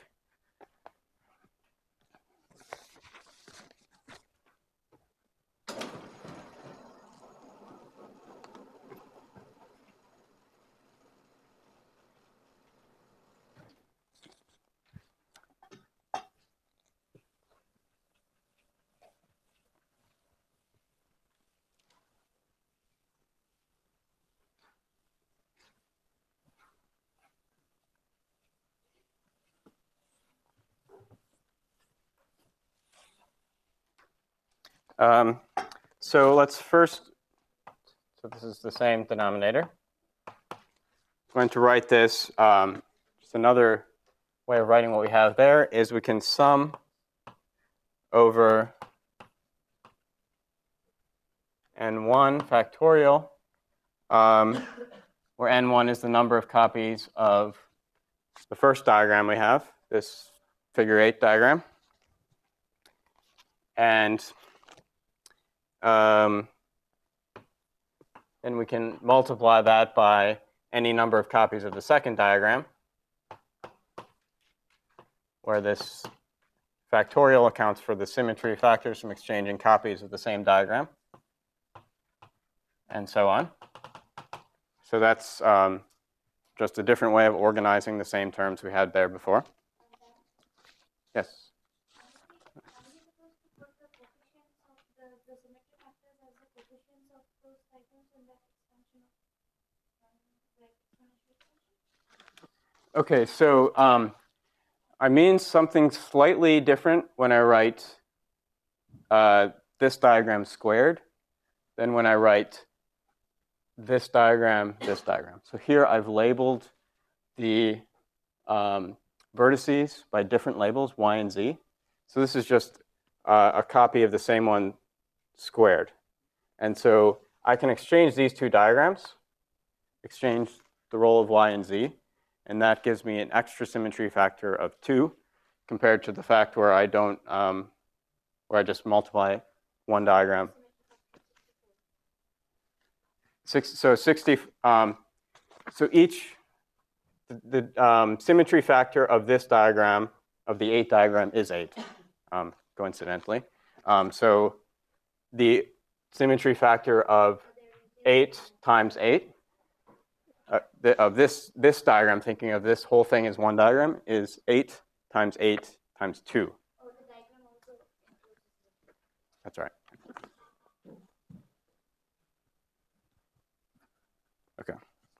Um, so let's first, so this is the same denominator. I'm going to write this, um, just another way of writing what we have there is we can sum over n one factorial, um, where n one is the number of copies of the first diagram we have, this figure eight diagram. And Um, and we can multiply that by any number of copies of the second diagram, where this factorial accounts for the symmetry factors from exchanging copies of the same diagram, and so on. So that's um, just a different way of organizing the same terms we had there before. Yes? Okay, so um, I mean something slightly different when I write uh, this diagram squared than when I write this diagram, this diagram. So here I've labeled the um, vertices by different labels, y and z. So this is just uh, a copy of the same one squared. And so I can exchange these two diagrams, exchange the role of y and z, and that gives me an extra symmetry factor of two compared to the fact where I don't, um, where I just multiply one diagram. Six, so sixty, um, so each, the, the um, symmetry factor of this diagram, of the eight diagram, is eight, um, coincidentally. Um, so the symmetry factor of eight times eight, Uh, the, of this, this diagram, thinking of this whole thing as one diagram, is eight times eight times two. Oh, the diagram also includes this. That's right. Okay.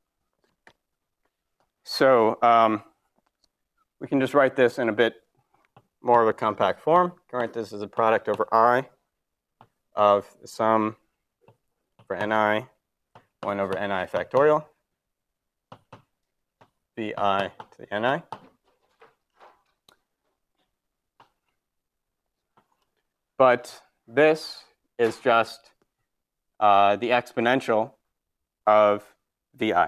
So um, we can just write this in a bit more of a compact form. We can write this as a product over I of the sum for ni, one over ni factorial, bi to the ni. But this is just uh, the exponential of vi.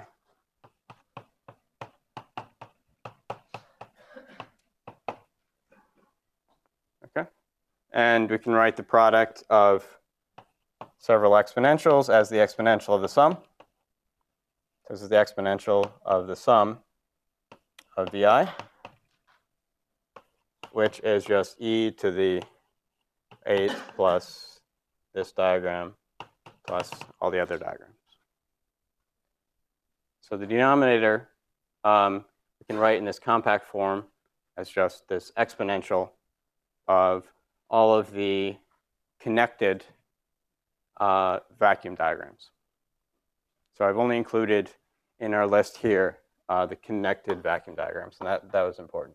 Okay? And we can write the product of several exponentials as the exponential of the sum. This is the exponential of the sum of vi, which is just e to the eight plus this diagram plus all the other diagrams. So the denominator um, we can write in this compact form as just this exponential of all of the connected uh, vacuum diagrams. So I've only included in our list here uh, the connected vacuum diagrams, and that, that was important.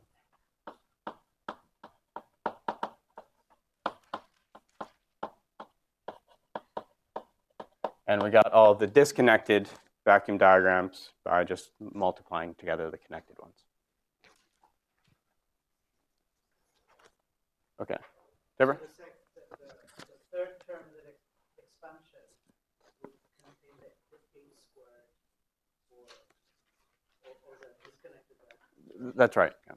And we got all the disconnected vacuum diagrams by just multiplying together the connected ones. Okay. Deborah? The, sec, the, the, the third term, the ex expansion, would contain the, the a squared or, or, or the disconnected vacuum. That's right. Yeah.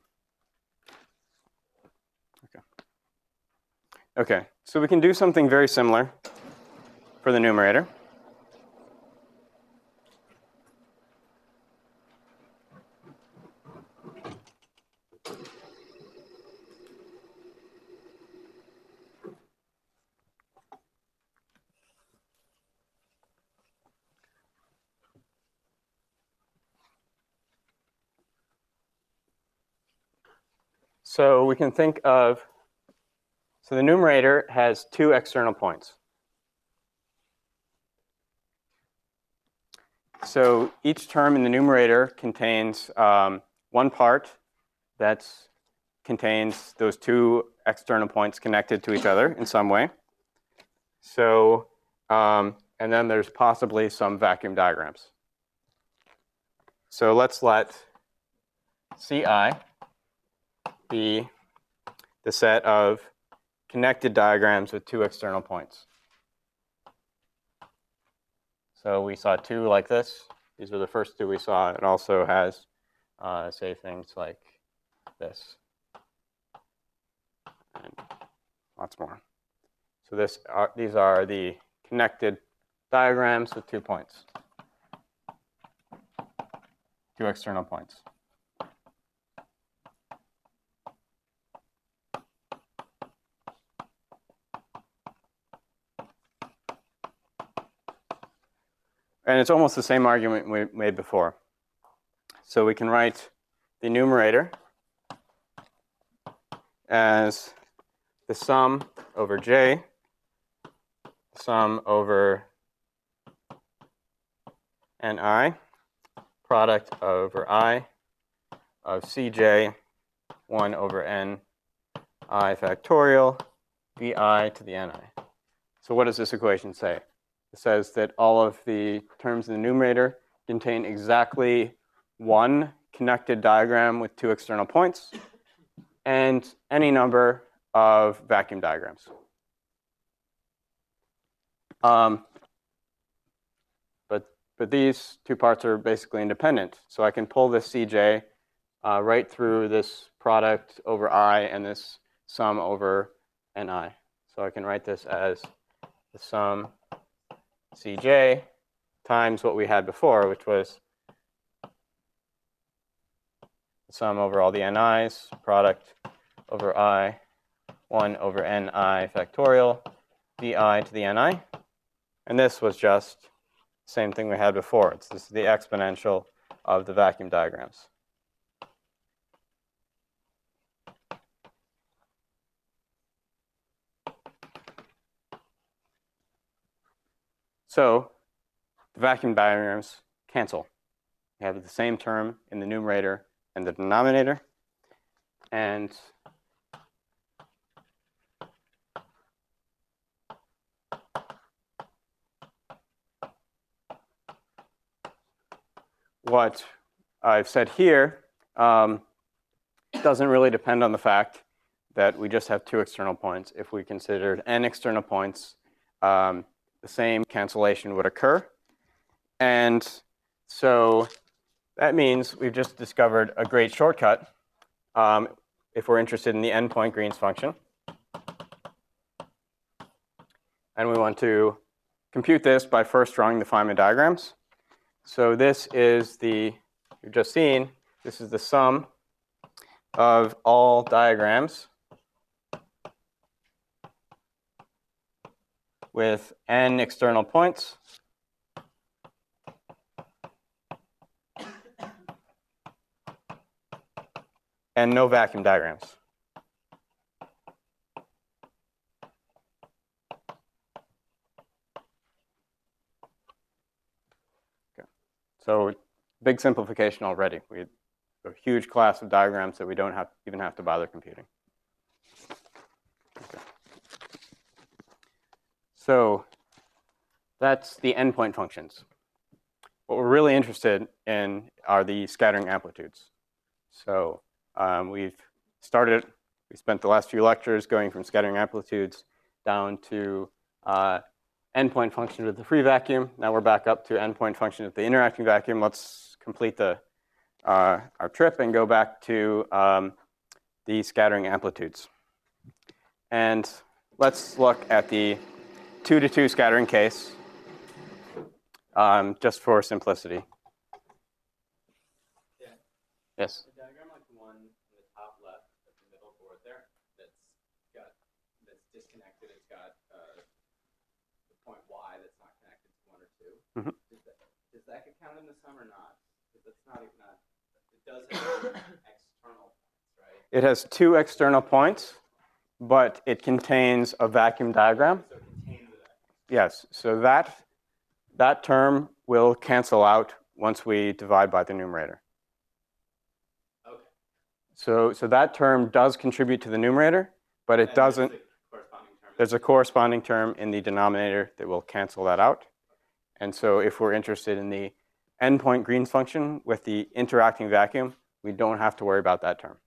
Okay. Okay. So we can do something very similar for the numerator. So we can think of, so the numerator has two external points. So each term in the numerator contains um, one part that contains those two external points connected to each other in some way. So, um, and then there's possibly some vacuum diagrams. So let's let Ci be the set of connected diagrams with two external points. So we saw two like this. These are the first two we saw. It also has, uh, say, things like this. And lots more. So this are, these are the connected diagrams with two points. Two external points. And it's almost the same argument we made before. So we can write the numerator as the sum over j, sum over ni, product over I of Cj, one over n I factorial, vi to the ni. So what does this equation say? It says that all of the terms in the numerator contain exactly one connected diagram with two external points and any number of vacuum diagrams. Um, but, but these two parts are basically independent. So I can pull this Cj uh, right through this product over I and this sum over ni. So I can write this as the sum Cj times what we had before, which was the sum over all the ni's, product over I, one over ni factorial, vi to the ni. And this was just the same thing we had before. It's this is the exponential of the vacuum diagrams. So the vacuum diagrams cancel. We have the same term in the numerator and the denominator. And what I've said here um, doesn't really depend on the fact that we just have two external points. If we considered n external points, um, the same cancellation would occur. And so that means we've just discovered a great shortcut um, if we're interested in the n-point Green's function. And we want to compute this by first drawing the Feynman diagrams. So this is the, you've just seen, this is the sum of all diagrams with n external points. And no vacuum diagrams. Okay. So big simplification already. We have a huge class of diagrams that we don't have, even have to bother computing. Okay. So that's the endpoint functions. what we're really interested in are the scattering amplitudes. So um, we've started, we spent the last few lectures going from scattering amplitudes down to uh, endpoint function with the free vacuum. Now we're back up to endpoint function with the interacting vacuum. Let's complete the, uh, our trip and go back to um, the scattering amplitudes. And let's look at the two to two scattering case, um, just for simplicity. Yeah. Yes? A diagram like the one in the top left at the middle board there, that's got, that's disconnected, it's got uh, the point Y that's not connected to one or two. Mm-hmm. Does that, does that get counted in the sum or not? Because that's not even, not, it does have external points, right? It has two external points, but it contains a vacuum diagram. So it contains the vacuum. Yes, so that, that term will cancel out once we divide by the numerator. Okay. So, so that term does contribute to the numerator, but it And doesn't. there's a corresponding term. There's a corresponding term in the denominator that will cancel that out. And so if we're interested in the endpoint Green's function with the interacting vacuum, we don't have to worry about that term.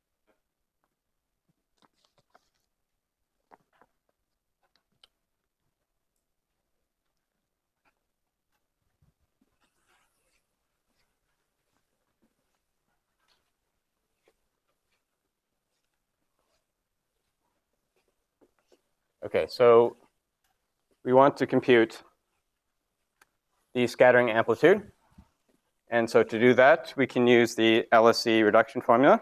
Okay, so we want to compute the scattering amplitude. And so to do that, we can use the L S E reduction formula.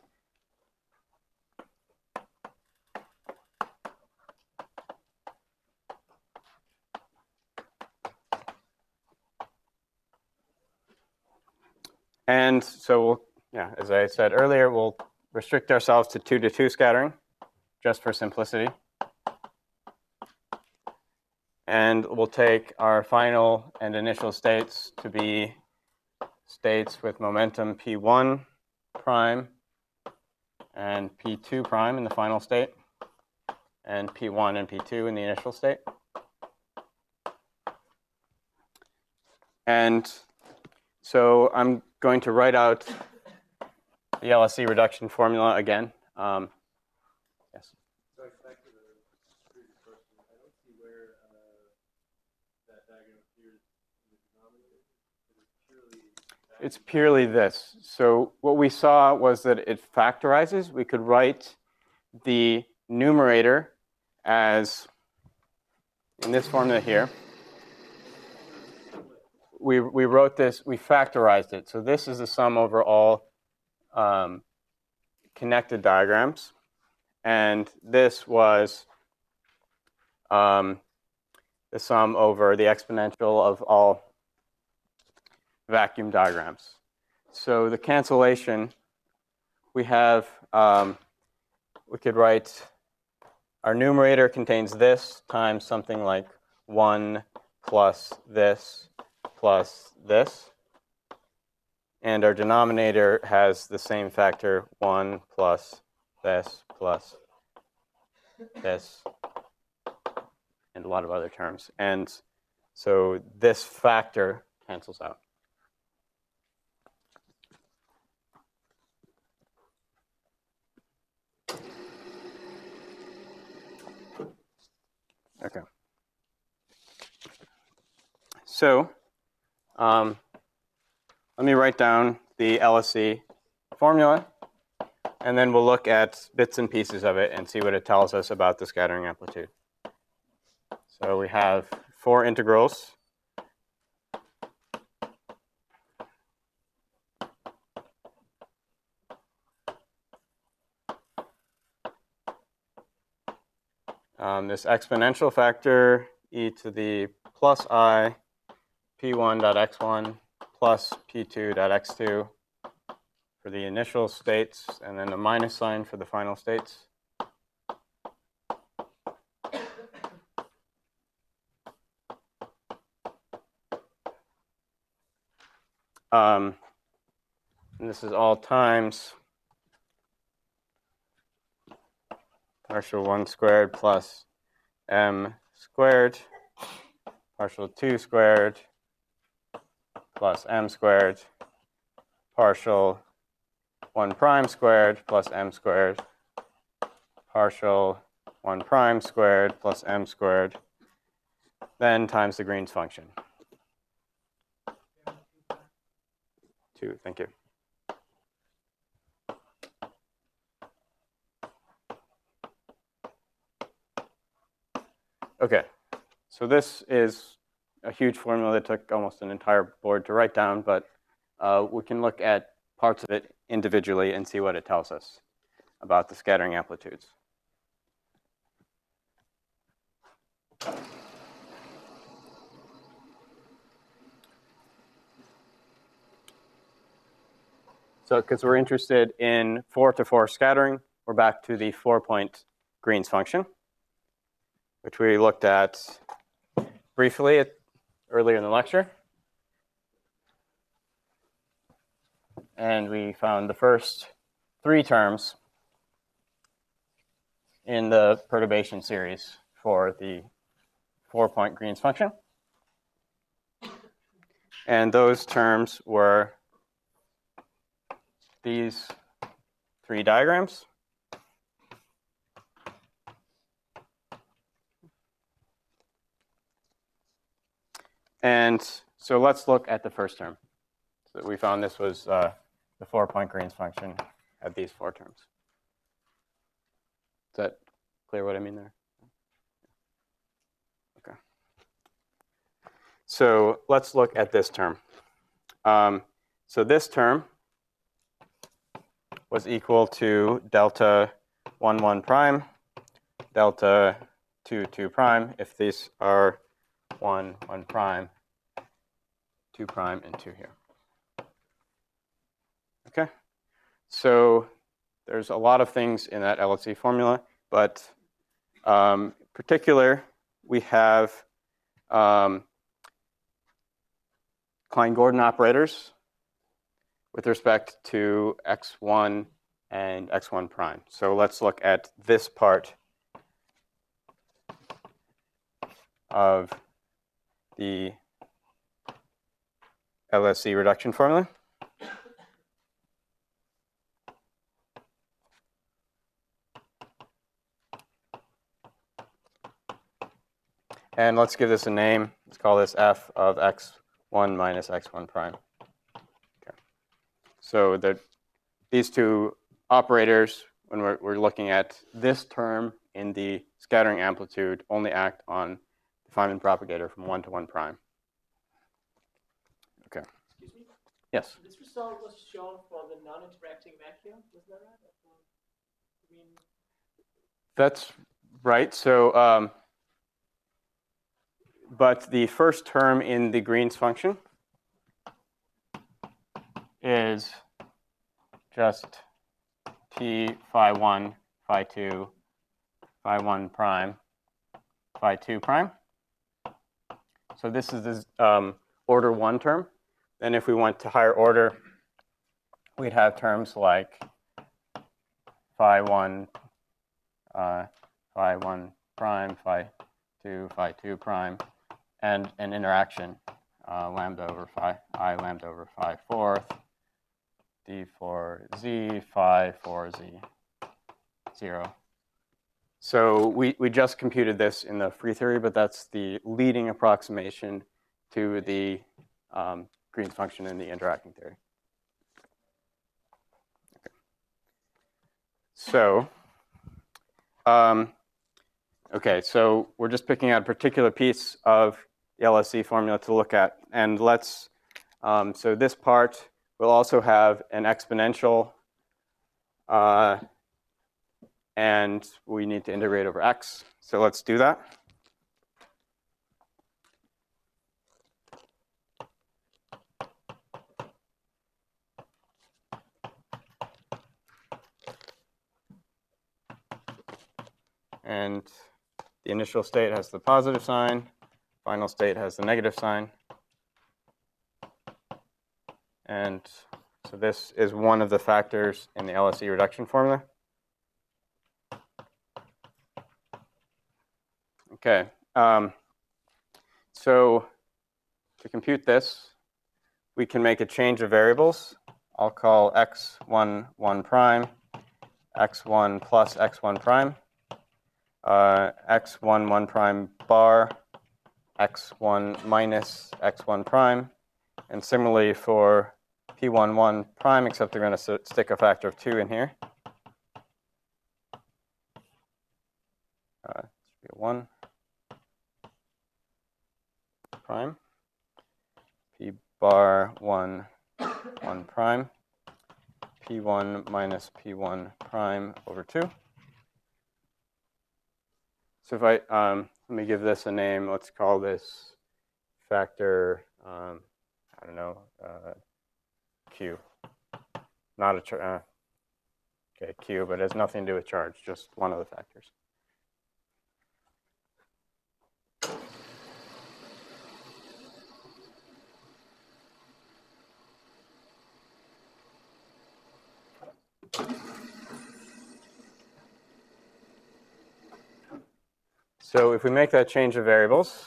And so, we'll, yeah, as I said earlier, we'll restrict ourselves to two to two scattering, just for simplicity. And we'll take our final and initial states to be states with momentum P one prime and P two prime in the final state, and P one and P two in the initial state. And so I'm going to write out the L S E reduction formula again. Um, yes? So back to the previous question, I don't see where uh, that diagram appears in the denominator. It's purely, It's purely this. So what we saw was that it factorizes. We could write the numerator as in this formula here. We, we wrote this, we factorized it. So this is the sum over all um, connected diagrams. And this was um, the sum over the exponential of all vacuum diagrams. So the cancellation, we have, um, we could write, our numerator contains this times something like one plus this plus this. And our denominator has the same factor, one plus this plus this, and a lot of other terms. And so this factor cancels out. Okay. So um, let me write down the L S E formula, and then we'll look at bits and pieces of it and see what it tells us about the scattering amplitude. So we have four integrals. Um, this exponential factor, e to the plus I, p one dot x one plus p two dot x two for the initial states, and then a minus sign for the final states. Um, and this is all times partial one squared plus m squared, partial two squared plus m squared partial one prime squared plus m squared partial one prime squared plus m squared, then times the Green's function. Two, thank you. Okay, so this is a huge formula that took almost an entire board to write down, but uh, we can look at parts of it individually and see what it tells us about the scattering amplitudes. So because we're interested in four to four scattering, we're back to the four-point Green's function, which we looked at briefly at, earlier in the lecture. And we found the first three terms in the perturbation series for the four-point Green's function. And those terms were these three diagrams. And so let's look at the first term. So we found this was uh, the four-point Green's function had these four terms. Is that clear what I mean there? Okay. So let's look at this term. Um, so this term was equal to delta one, one prime, delta two, two prime, if these are one, one prime, two prime, and two here. Okay, so there's a lot of things in that L H C formula, but um, in particular, we have um, Klein-Gordon operators with respect to x one and x one prime. So let's look at this part of the L S C reduction formula. And let's give this a name. Let's call this f of x one minus x one prime. Okay. So the, these two operators, when we're, we're looking at this term in the scattering amplitude, only act on the Feynman propagator from one to one prime. Okay. Excuse me? Yes? This result was shown for the non-interacting vacuum, was that right? I mean, That's right. So, um, but the first term in the Green's function is just t phi one, phi two, phi one prime, phi two prime. So this is this um, order one term. Then if we went to higher order, we'd have terms like phi one, uh, phi one prime, phi two, phi two prime, and an interaction, uh, lambda over phi I lambda over phi fourth, d for z, phi for z, zero. So we, we just computed this in the free theory, but that's the leading approximation to the um, Green's function in the interacting theory. Okay. So, um, okay, so we're just picking out a particular piece of the L S C formula to look at. And let's, um, so this part will also have an exponential, uh, and we need to integrate over x. So let's do that. And the initial state has the positive sign. Final state has the negative sign. And so this is one of the factors in the L S E reduction formula. Okay. Um, so to compute this, we can make a change of variables. I'll call x one, one prime, x one plus x one prime, uh, x one, one prime bar, x one minus x one prime, and similarly for p one, one prime, except they're going to stick a factor of two in here. Uh, one prime, p bar one, one prime, p one minus p one prime over two. So if I, um, let me give this a name. Let's call this factor, um, I don't know, uh, q. Not a, char uh, okay, q, but it has nothing to do with charge, just one of the factors. So if we make that change of variables,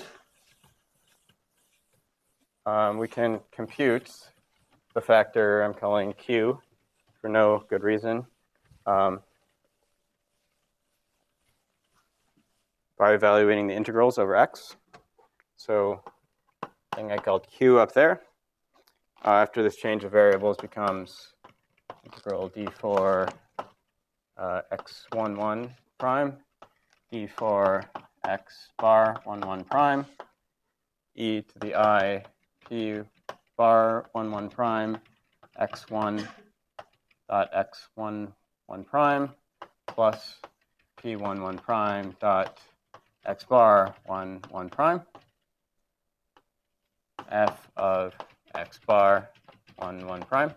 um, we can compute the factor I'm calling q for no good reason um, by evaluating the integrals over x. So thing I called q up there, uh, after this change of variables becomes integral d four uh, x one, one prime, d four x bar one, one prime, e to the I p bar one, one prime, x one dot x one, one prime, plus p one, one prime dot x bar one, one prime, f of x bar one, one prime.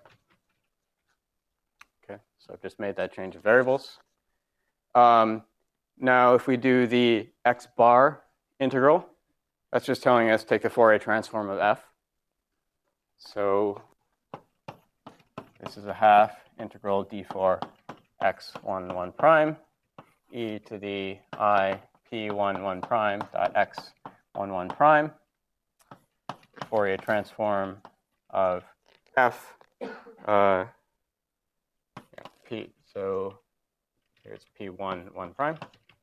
Okay, so I've just made that change of variables. Um, now, if we do the x bar integral, that's just telling us take the Fourier transform of f. So this is a half integral d four x one, one prime, e to the I p one, one prime dot x one, one prime, Fourier transform of f. Uh, yeah, p. So here's p one, one prime.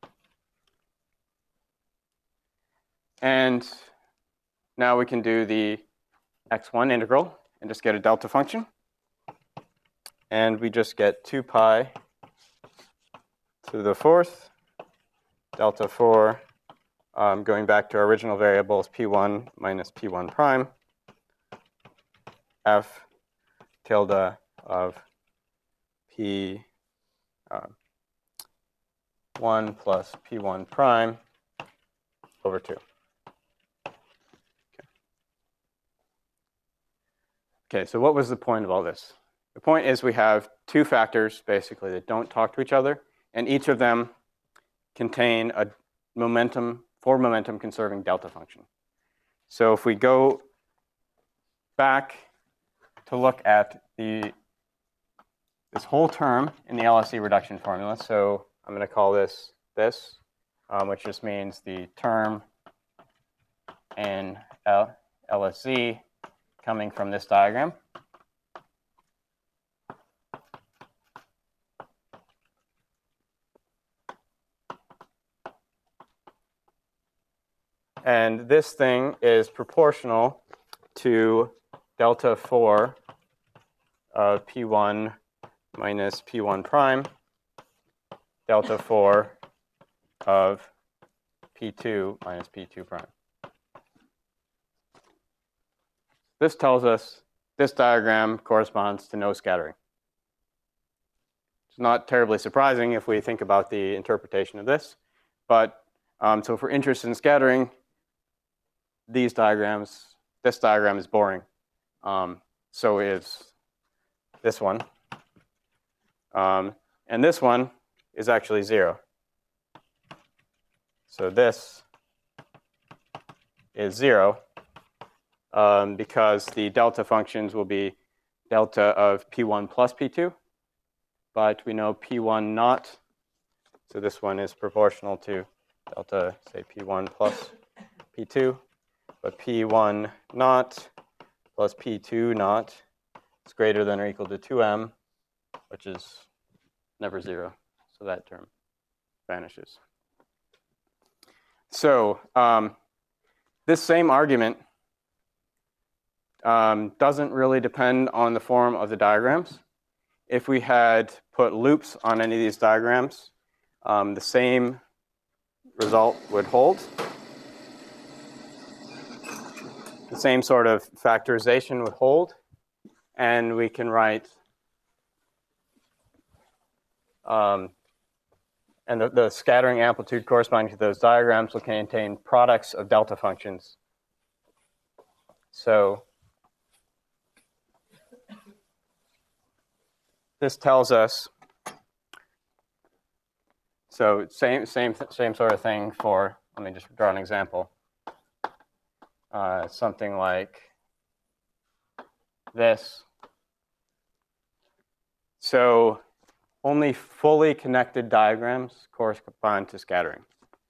And now we can do the x one integral and just get a delta function. And we just get two pi to the fourth delta four, um, going back to our original variables, p one minus p one prime, f tilde of p uh, one plus p one prime over two. Okay, so what was the point of all this? The point is we have two factors, basically, that don't talk to each other, and each of them contain a momentum, four momentum conserving delta function. So if we go back to look at the this whole term in the L S E reduction formula, so I'm going to call this this, um, which just means the term in L S E coming from this diagram. And this thing is proportional to delta four of p one minus p one prime, delta four of p two minus p two prime. This tells us this diagram corresponds to no scattering. It's not terribly surprising if we think about the interpretation of this. But um, so if we're interested in scattering, these diagrams, this diagram is boring. Um, so is this one. Um, and this one is actually zero. So this is zero. Um, because the delta functions will be delta of p one plus p two, but we know p one naught, so this one is proportional to delta, say, p one plus p two, but p one naught plus P two naught is greater than or equal to two m, which is never zero. So that term vanishes. So um, this same argument um, doesn't really depend on the form of the diagrams. If we had put loops on any of these diagrams, um, the same result would hold. The same sort of factorization would hold. And we can write, um, and the, the scattering amplitude corresponding to those diagrams will contain products of delta functions. So this tells us, so same, same, same sort of thing for, let me just draw an example. Uh, something like this. So only fully connected diagrams correspond to scattering.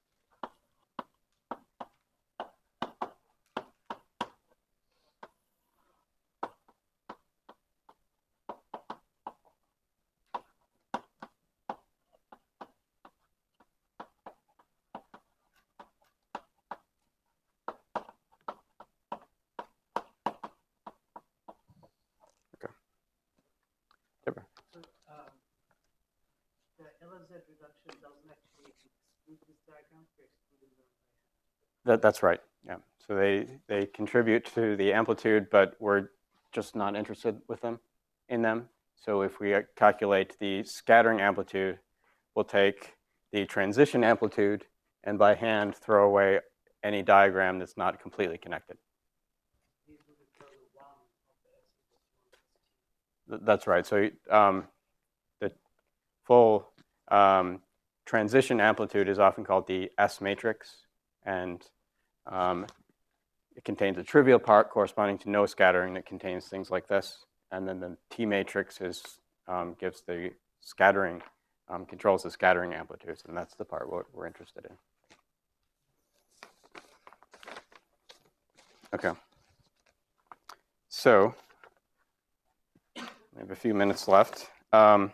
So, um, the L S Z reduction doesn't actually exclude this diagram, we're excluding them by hand. That, that's right, yeah. So they, they contribute to the amplitude, but we're just not interested with them, in them. So if we calculate the scattering amplitude, we'll take the transition amplitude and by hand throw away any diagram that's not completely connected. These would be the one of the S. That's right. So um, the full um, transition amplitude is often called the S matrix, and um, it contains a trivial part corresponding to no scattering that contains things like this, and then the T matrix is um, gives the scattering, um, controls the scattering amplitudes, and that's the part what we're interested in. Okay. So we have a few minutes left. Um,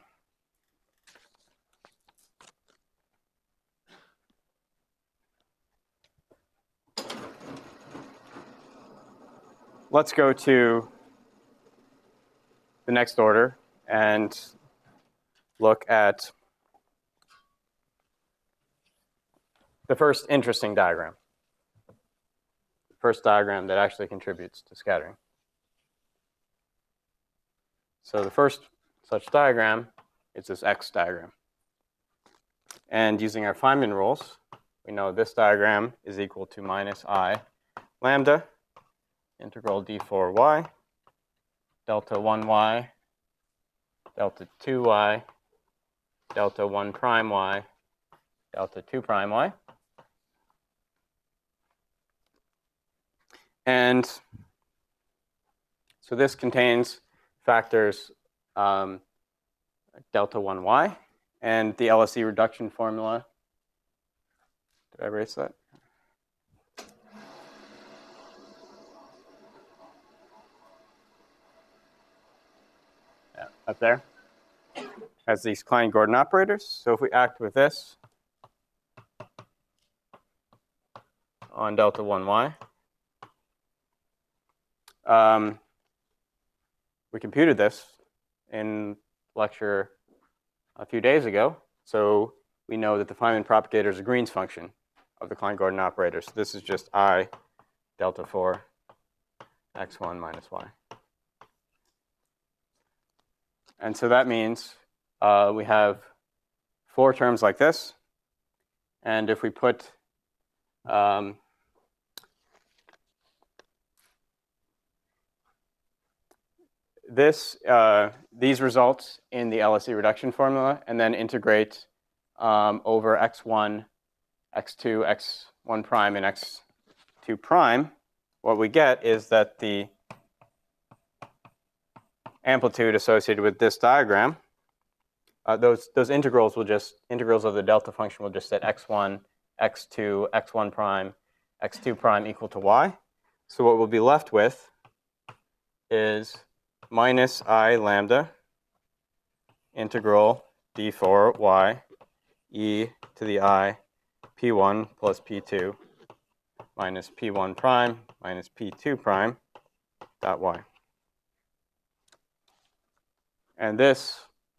let's go to the next order and look at the first interesting diagram. The first diagram that actually contributes to scattering. So the first such diagram is this X diagram. And using our Feynman rules, we know this diagram is equal to minus I lambda integral d four y delta one y delta two y delta one prime y delta two prime y. And so this contains factors um, delta one y and the L S E reduction formula. Did I erase that? Yeah, up there. Has these Klein-Gordon operators. So if we act with this on delta one y, um, we computed this in lecture a few days ago. So we know that the Feynman propagator is a Green's function of the Klein-Gordon operator. So this is just I delta four x one minus y. And so that means uh, we have four terms like this. And if we put um, this, uh, these results in the L S E reduction formula and then integrate um, over x one, x two, x one prime, and x two prime, what we get is that the amplitude associated with this diagram, uh, those, those integrals will just, integrals of the delta function will just set x one, x two, x one prime, x two prime equal to y. So what we'll be left with is minus I lambda integral d four y e to the I p one plus p two minus p one prime minus p two prime dot y. And this,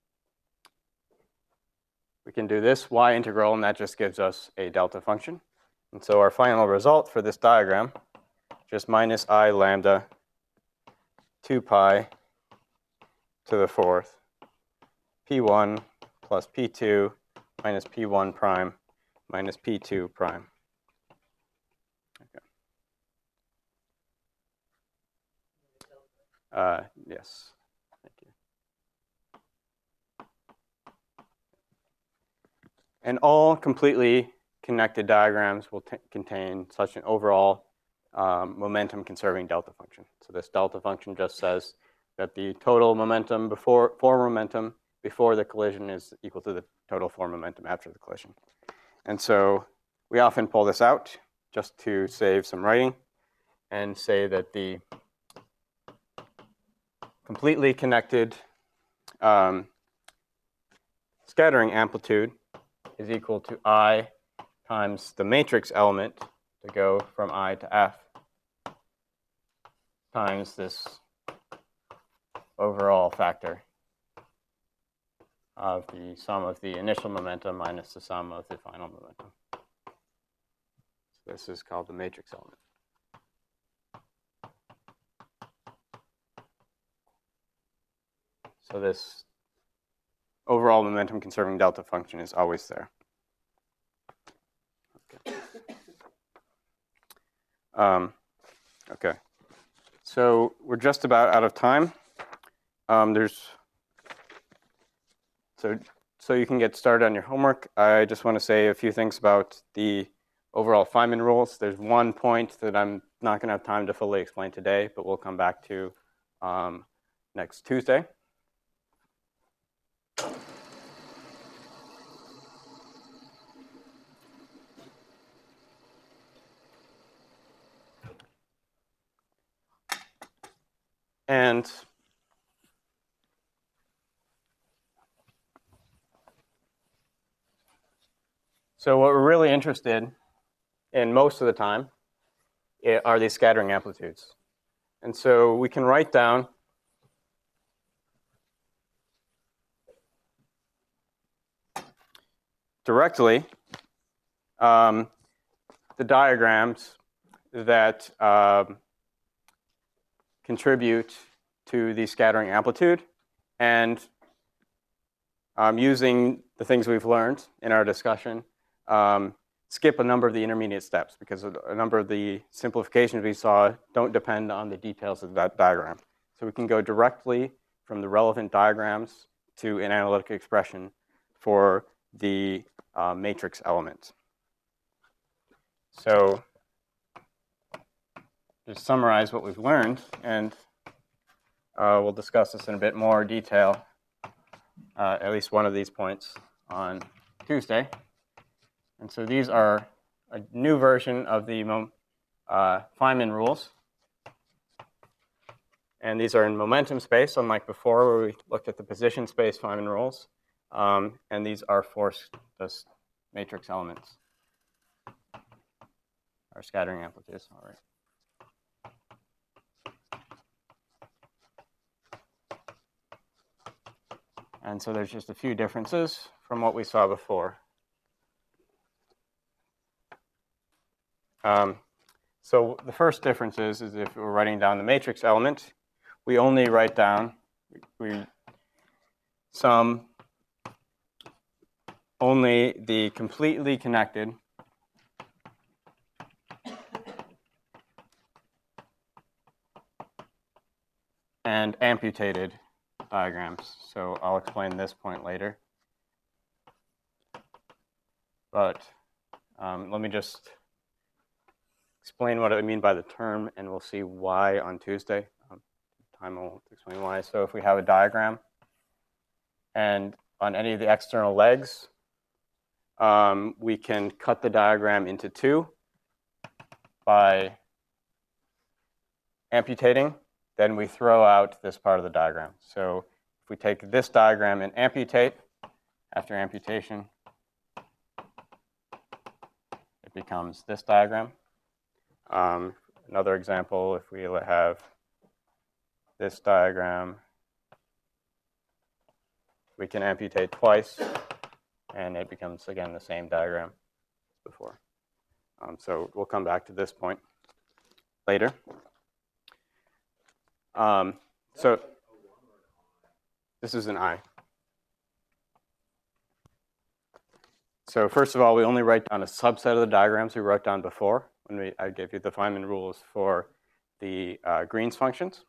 we can do this y integral, and that just gives us a delta function. And so our final result for this diagram, just minus I lambda two pi to the fourth p one plus p two minus p one prime minus p two prime. Okay. Uh, yes. Thank you. And all completely connected diagrams will contain such an overall um, momentum conserving delta function. So this delta function just says that the total momentum before forward momentum before the collision is equal to the total forward momentum after the collision. And so we often pull this out just to save some writing and say that the completely connected um, scattering amplitude is equal to I times the matrix element to go from I to F times this overall factor of the sum of the initial momentum minus the sum of the final momentum. So this is called the matrix element. So this overall momentum conserving delta function is always there. Okay. Um, okay. So we're just about out of time. Um, there's so so you can get started on your homework. I just want to say a few things about the overall Feynman rules. There's one point that I'm not going to have time to fully explain today, but we'll come back to um, next Tuesday. And so what we're really interested in most of the time are these scattering amplitudes. And so we can write down directly um, the diagrams that um, contribute to the scattering amplitude, and um, using the things we've learned in our discussion, um, skip a number of the intermediate steps because a number of the simplifications we saw don't depend on the details of that diagram. So we can go directly from the relevant diagrams to an analytic expression for the uh, matrix element. So just summarize what we've learned, and uh, we'll discuss this in a bit more detail, uh, at least one of these points, on Tuesday. And so these are a new version of the uh, Feynman rules. And these are in momentum space, unlike before where we looked at the position space Feynman rules. Um, and these are for the matrix elements, or scattering amplitudes. All right. And so there's just a few differences from what we saw before. Um, so the first difference is, is if we're writing down the matrix element, we only write down, we sum only the completely connected and amputated diagrams. So I'll explain this point later. But um, let me just explain what I mean by the term, and we'll see why on Tuesday. Um, time won't explain why. So if we have a diagram, and on any of the external legs, um, we can cut the diagram into two by amputating then we throw out this part of the diagram. So if we take this diagram and amputate, after amputation, it becomes this diagram. Um, another example, if we have this diagram, we can amputate twice, and it becomes, again, the same diagram as before. Um, so we'll come back to this point later. Um, so this is an I. So first of all, we only write down a subset of the diagrams we wrote down before when we, I gave you the Feynman rules for the uh, Green's functions.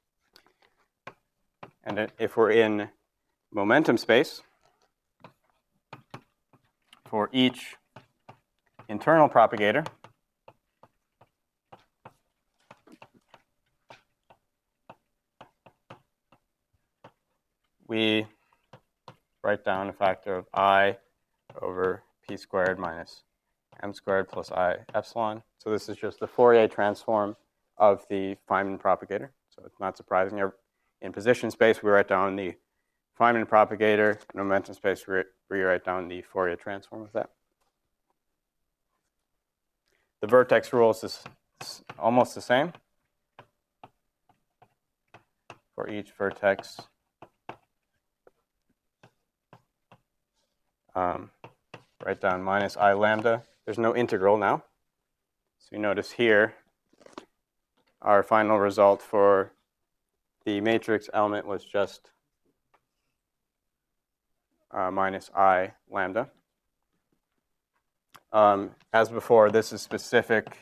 And then if we're in momentum space, for each internal propagator, we write down a factor of I over p squared minus m squared plus I epsilon. So this is just the Fourier transform of the Feynman propagator. So it's not surprising. In position space, we write down the Feynman propagator. In momentum space, we rewrite down the Fourier transform of that. The vertex rule is almost the same. For each vertex, um, write down minus I lambda. There's no integral now. So you notice here, our final result for the matrix element was just uh, minus I lambda. Um, as before, this is specific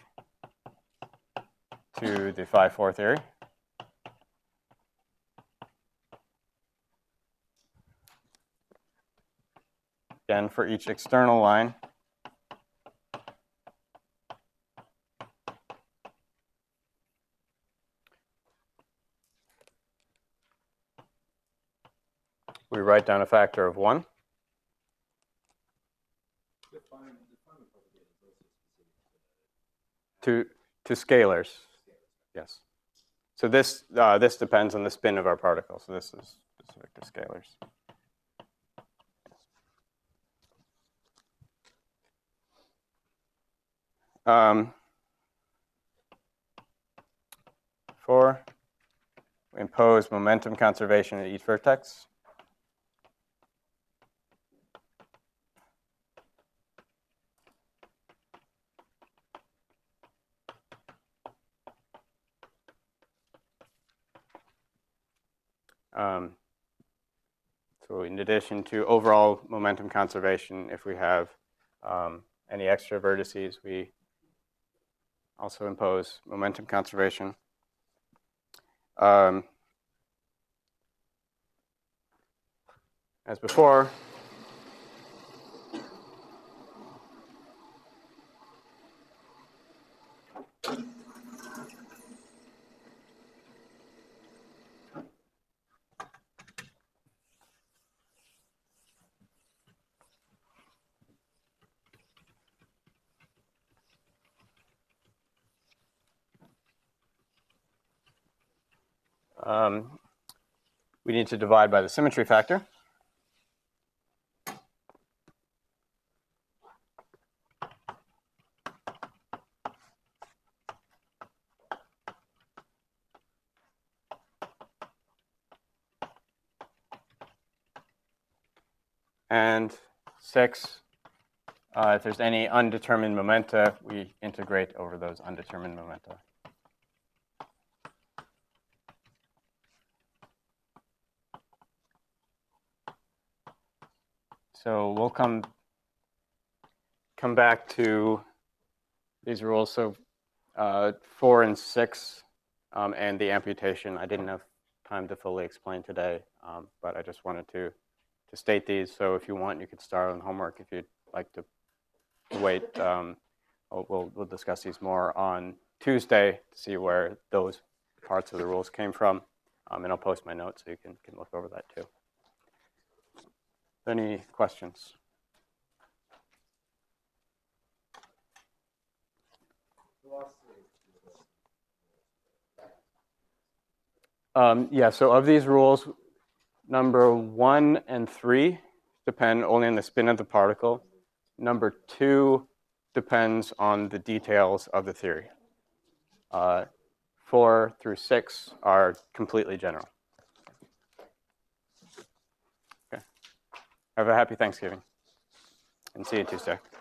to the phi four theory. Again, for each external line, we write down a factor of one. To, to scalars, yes. So this, uh, this depends on the spin of our particle. So this is specific to scalars. Um, four, we impose momentum conservation at each vertex. Um, so in addition to overall momentum conservation, if we have um, any extra vertices, we also impose momentum conservation. Um, as before, um, we need to divide by the symmetry factor. And six, uh, if there's any undetermined momenta, we integrate over those undetermined momenta. So we'll come, come back to these rules. So uh, four and six um, and the amputation, I didn't have time to fully explain today, um, but I just wanted to to state these. So if you want, you could start on homework. If you'd like to wait, um, we'll, we'll discuss these more on Tuesday to see where those parts of the rules came from. Um, and I'll post my notes so you can, can look over that too. Any questions? Um, yeah, so of these rules, number one and three depend only on the spin of the particle. Number two depends on the details of the theory. Uh, four through six are completely general. Okay. Have a happy Thanksgiving, and see you Tuesday.